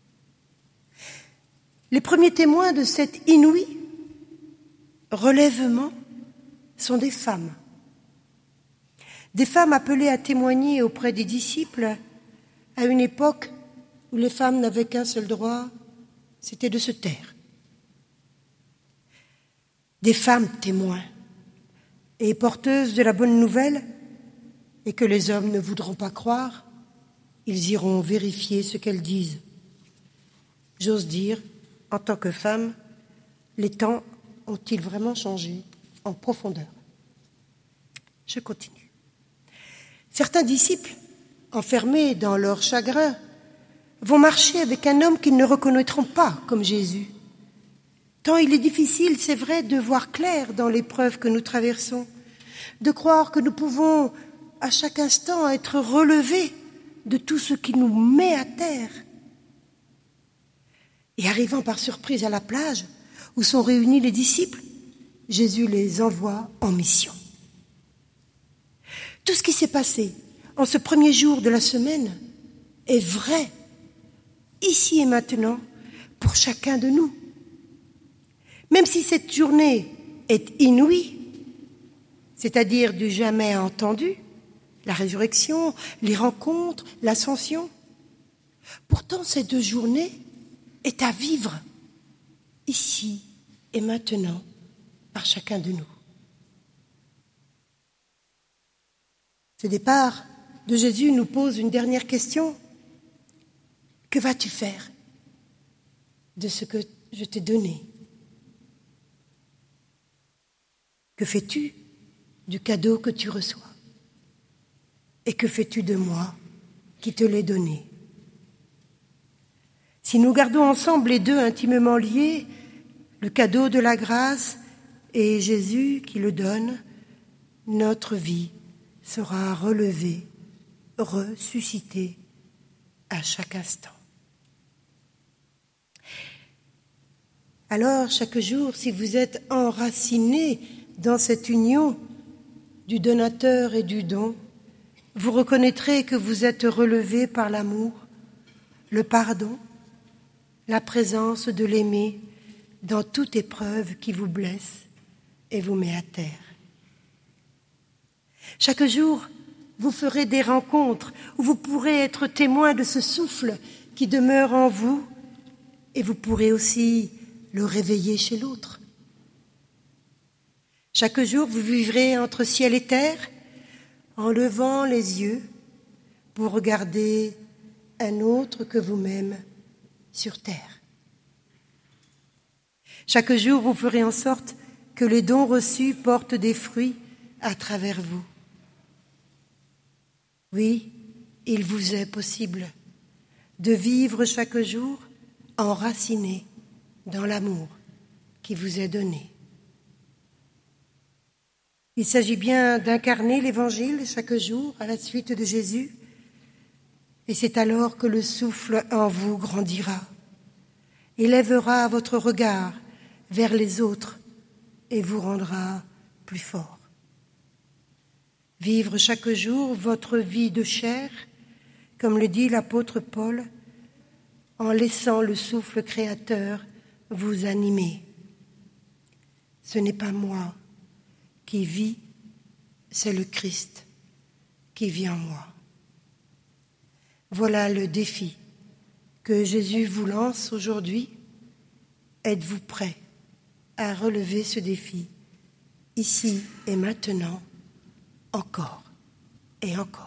Les premiers témoins de cet inouï relèvement sont des femmes. Des femmes appelées à témoigner auprès des disciples à une époque où les femmes n'avaient qu'un seul droit, c'était de se taire. Des femmes témoins et porteuses de la bonne nouvelle, et que les hommes ne voudront pas croire, ils iront vérifier ce qu'elles disent. J'ose dire, en tant que femme, les temps ont-ils vraiment changé en profondeur? Je continue. Certains disciples, enfermés dans leur chagrin, vont marcher avec un homme qu'ils ne reconnaîtront pas comme Jésus. Tant il est difficile, c'est vrai, de voir clair dans l'épreuve que nous traversons, de croire que nous pouvons à chaque instant être relevés de tout ce qui nous met à terre. Et arrivant par surprise à la plage où sont réunis les disciples, Jésus les envoie en mission. Tout ce qui s'est passé en ce premier jour de la semaine est vrai, ici et maintenant, pour chacun de nous. Même si cette journée est inouïe, c'est-à-dire du jamais entendu, la résurrection, les rencontres, l'ascension, pourtant cette journée est à vivre ici et maintenant par chacun de nous. Ce départ de Jésus nous pose une dernière question. Que vas-tu faire de ce que je t'ai donné? Que fais-tu du cadeau que tu reçois? Et que fais-tu de moi qui te l'ai donné? Si nous gardons ensemble les deux intimement liés, le cadeau de la grâce et Jésus qui le donne, notre vie sera relevée, ressuscitée à chaque instant. Alors, chaque jour, si vous êtes enraciné dans cette union du donateur et du don, vous reconnaîtrez que vous êtes relevé par l'amour, le pardon, la présence de l'aimer dans toute épreuve qui vous blesse et vous met à terre. Chaque jour, vous ferez des rencontres où vous pourrez être témoin de ce souffle qui demeure en vous et vous pourrez aussi le réveiller chez l'autre. Chaque jour, vous vivrez entre ciel et terre en levant les yeux pour regarder un autre que vous-même sur terre. Chaque jour, vous ferez en sorte que les dons reçus portent des fruits à travers vous. Oui, il vous est possible de vivre chaque jour enraciné dans l'amour qui vous est donné. Il s'agit bien d'incarner l'Évangile chaque jour à la suite de Jésus, et c'est alors que le souffle en vous grandira, élèvera votre regard vers les autres et vous rendra plus fort. Vivre chaque jour votre vie de chair, comme le dit l'apôtre Paul, en laissant le souffle créateur vous animer. Ce n'est pas moi qui vis, c'est le Christ qui vit en moi. Voilà le défi que Jésus vous lance aujourd'hui. Êtes-vous prêt à relever ce défi, ici et maintenant, encore et encore?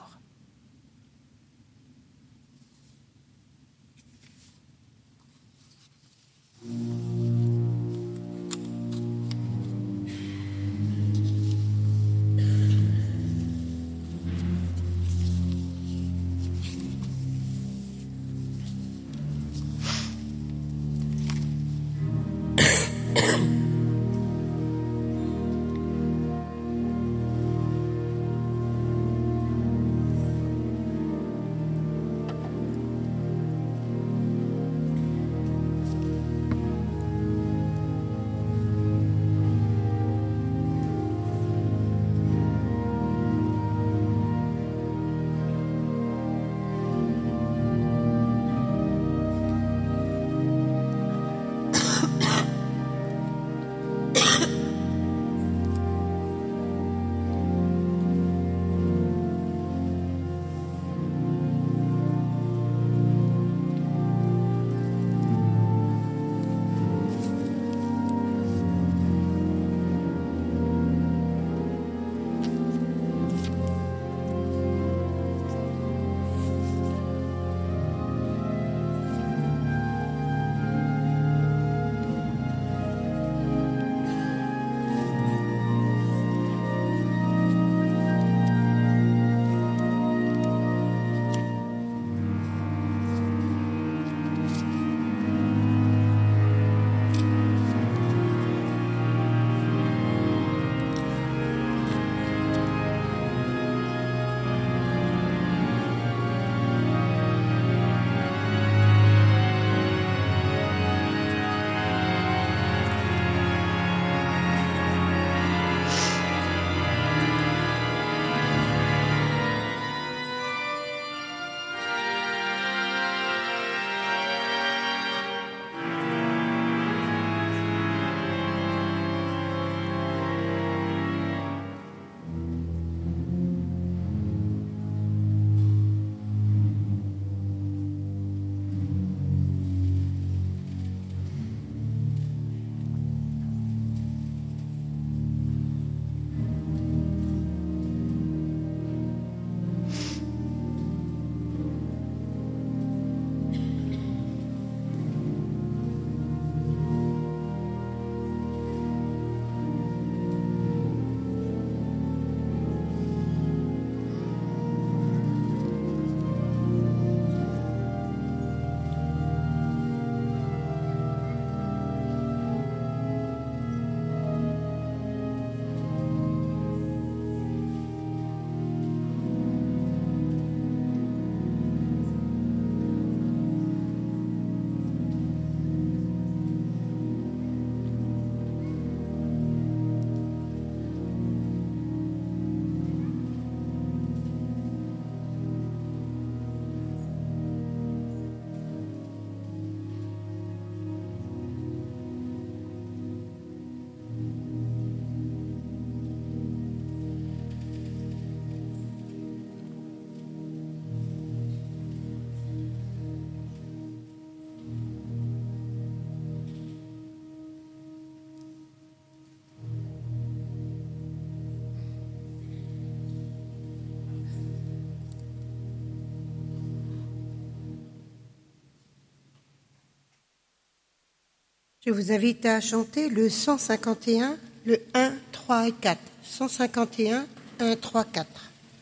Je vous invite à chanter le cent cinquante et un, le un, trois et quatre. cent cinquante et un, un, trois, quatre.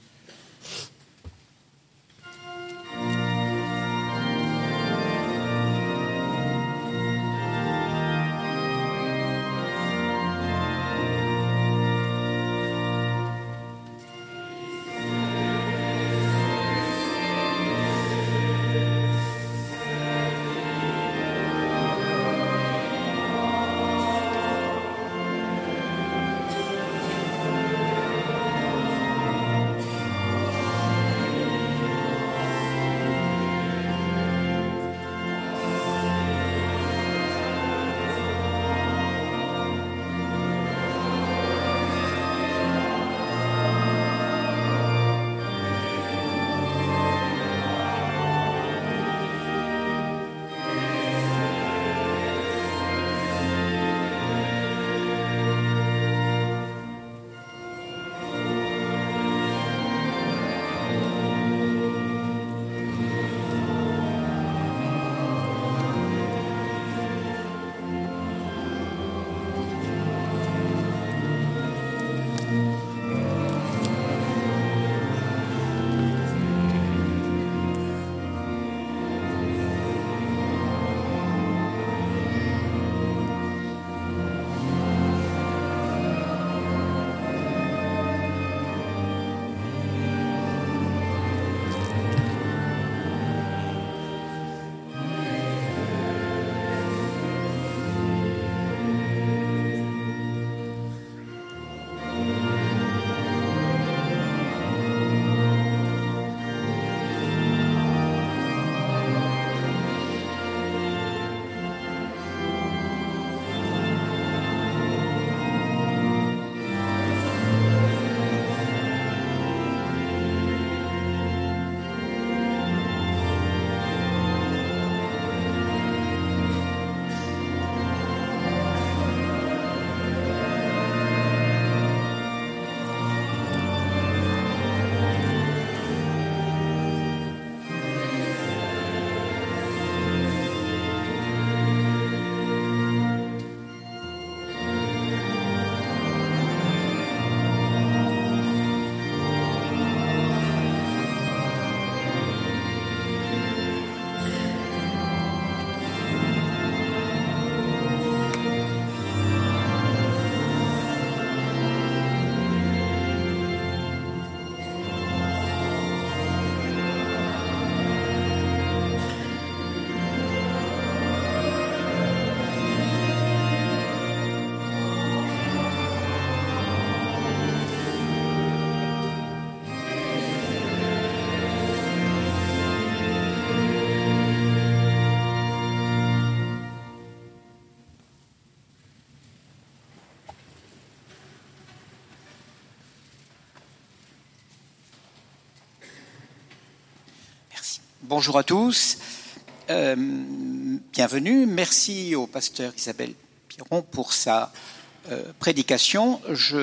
Bonjour à tous, euh, bienvenue. Merci au pasteur Isabelle Piron pour sa euh, prédication.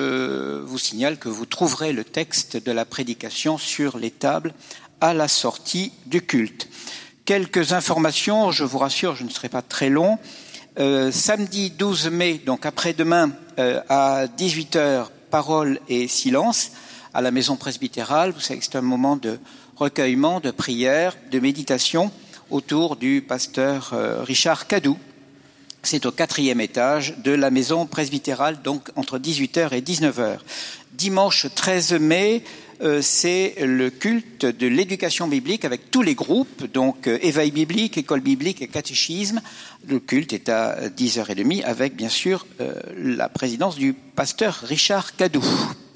Je vous signale que vous trouverez le texte de la prédication sur les tables à la sortie du culte. Quelques informations, je vous rassure, je ne serai pas très long. Euh, samedi douze mai, donc après-demain, euh, à dix-huit heures, parole et silence à la maison presbytérale. Vous savez que c'est un moment de recueillement, de prière, de méditation autour du pasteur euh, Richard Cadou. C'est au quatrième étage de la maison presbytérale, donc entre dix-huit heures et dix-neuf heures. Dimanche treize mai, euh, c'est le culte de l'éducation biblique avec tous les groupes, donc euh, éveil biblique, école biblique et catéchisme. Le culte est à dix heures trente avec, bien sûr, euh, la présidence du pasteur Richard Cadou.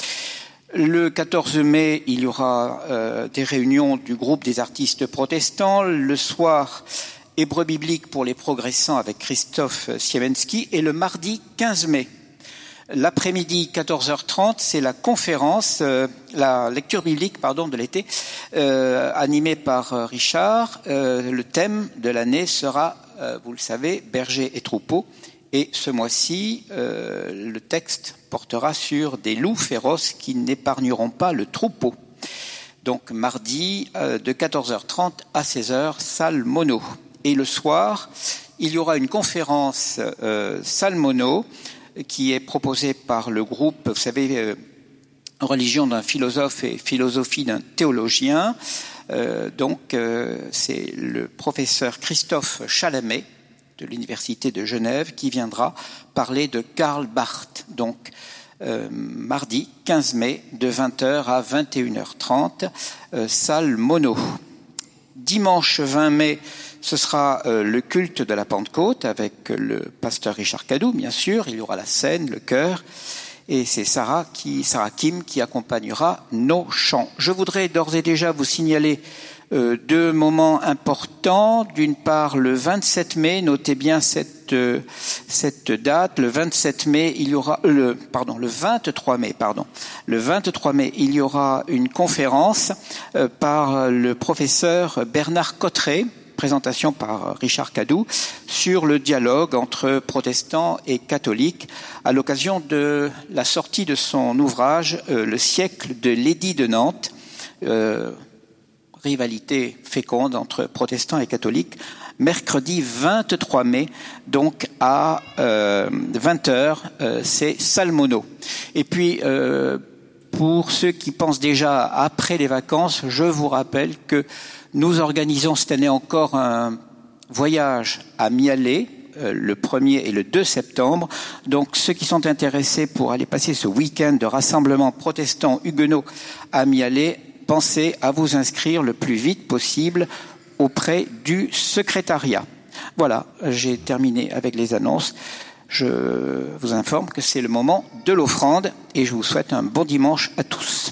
Le quatorze mai, il y aura euh, des réunions du groupe des artistes protestants. Le soir, Hébreu biblique pour les progressants avec Christophe Siemensky. Et le mardi quinze mai, l'après-midi quatorze heures trente, c'est la conférence, euh, la lecture biblique pardon, de l'été, euh, animée par euh, Richard. Euh, le thème de l'année sera, euh, vous le savez, bergers et troupeaux. Et ce mois-ci, euh, le texte portera sur des loups féroces qui n'épargneront pas le troupeau. Donc mardi, euh, de quatorze heures trente à seize heures, salle mono. Et le soir, il y aura une conférence euh, Salmono qui est proposée par le groupe, vous savez, euh, Religion d'un philosophe et philosophie d'un théologien. Euh, donc, euh, c'est le professeur Christophe Chalamet de l'Université de Genève qui viendra parler de Karl Barth. Donc, euh, mardi quinze mai de vingt heures à vingt et une heures trente, euh, salle Mono. Dimanche vingt mai, ce sera euh, le culte de la Pentecôte avec le pasteur Richard Cadou, bien sûr. Il y aura la scène, le chœur. Et c'est Sarah, qui, Sarah Kim qui accompagnera nos chants. Je voudrais d'ores et déjà vous signaler euh, deux moments importants. D'une part, le vingt-sept mai, notez bien cette, euh, cette date. Le vingt-sept mai, il y aura, euh, le, pardon, le vingt-trois mai, pardon. Le vingt-trois mai, il y aura une conférence euh, par le professeur Bernard Cotteret, présentation par Richard Cadou, sur le dialogue entre protestants et catholiques à l'occasion de la sortie de son ouvrage euh, Le siècle de l'édit de Nantes, euh, rivalité féconde entre protestants et catholiques, mercredi vingt-trois mai, donc à euh, vingt heures, euh, c'est Salmono. Et puis, euh, pour ceux qui pensent déjà après les vacances, je vous rappelle que nous organisons cette année encore un voyage à Mialet, euh, le premier et le deux septembre. Donc ceux qui sont intéressés pour aller passer ce week-end de rassemblement protestant huguenot à Mialet, pensez à vous inscrire le plus vite possible auprès du secrétariat. Voilà, j'ai terminé avec les annonces. Je vous informe que c'est le moment de l'offrande et je vous souhaite un bon dimanche à tous.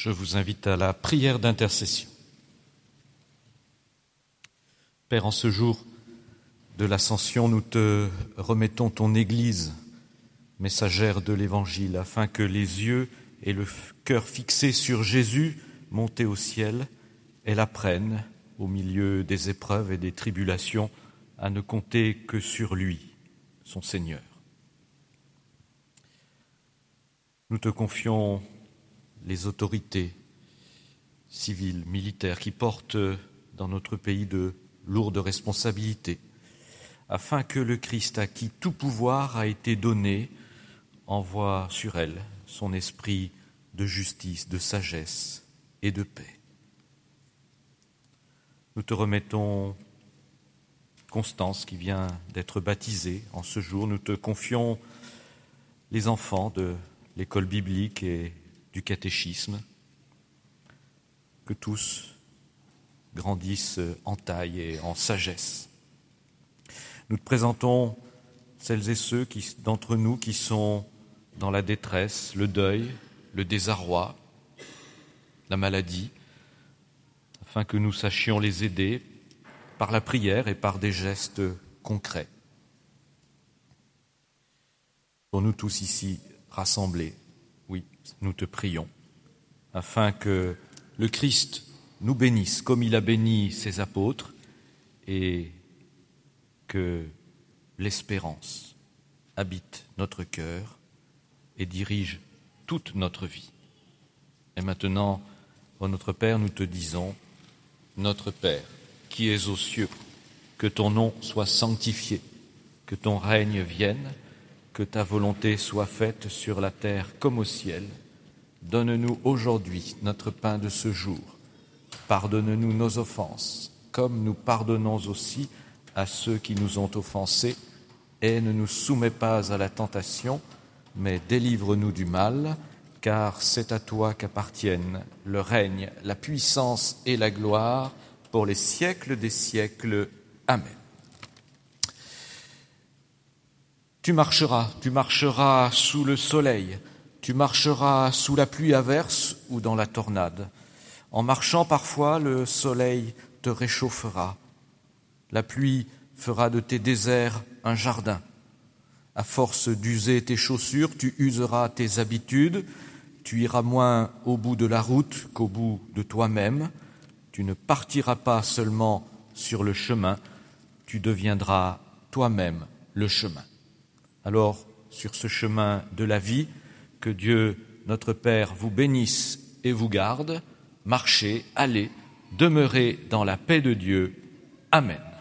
Je vous invite à la prière d'intercession. Père, en ce jour de l'Ascension, nous te remettons ton Église, messagère de l'Évangile, afin que les yeux et le cœur fixés sur Jésus, monté au ciel, elle apprenne, au milieu des épreuves et des tribulations, à ne compter que sur lui, son Seigneur. Nous te confions les autorités civiles, militaires, qui portent dans notre pays de lourdes responsabilités, afin que le Christ, à qui tout pouvoir a été donné, envoie sur elles son esprit de justice, de sagesse et de paix. Nous te remettons Constance, qui vient d'être baptisée en ce jour. Nous te confions les enfants de l'école biblique et du catéchisme, que tous grandissent en taille et en sagesse. Nous te présentons celles et ceux qui, d'entre nous qui sont dans la détresse, le deuil, le désarroi, la maladie, afin que nous sachions les aider par la prière et par des gestes concrets. Pour nous tous ici rassemblés, oui, nous te prions, afin que le Christ nous bénisse comme il a béni ses apôtres et que l'espérance habite notre cœur et dirige toute notre vie. Et maintenant, ô notre Père, nous te disons, notre Père, qui es aux cieux, que ton nom soit sanctifié, que ton règne vienne, que ta volonté soit faite sur la terre comme au ciel. Donne-nous aujourd'hui notre pain de ce jour. Pardonne-nous nos offenses, comme nous pardonnons aussi à ceux qui nous ont offensés, et ne nous soumets pas à la tentation, mais délivre-nous du mal, car c'est à toi qu'appartiennent le règne, la puissance et la gloire pour les siècles des siècles. Amen. Tu marcheras, tu marcheras sous le soleil, tu marcheras sous la pluie averse ou dans la tornade. En marchant parfois, le soleil te réchauffera. La pluie fera de tes déserts un jardin. À force d'user tes chaussures, tu useras tes habitudes. Tu iras moins au bout de la route qu'au bout de toi-même. Tu ne partiras pas seulement sur le chemin, tu deviendras toi-même le chemin. Alors, sur ce chemin de la vie, que Dieu, notre Père, vous bénisse et vous garde. Marchez, allez, demeurez dans la paix de Dieu. Amen.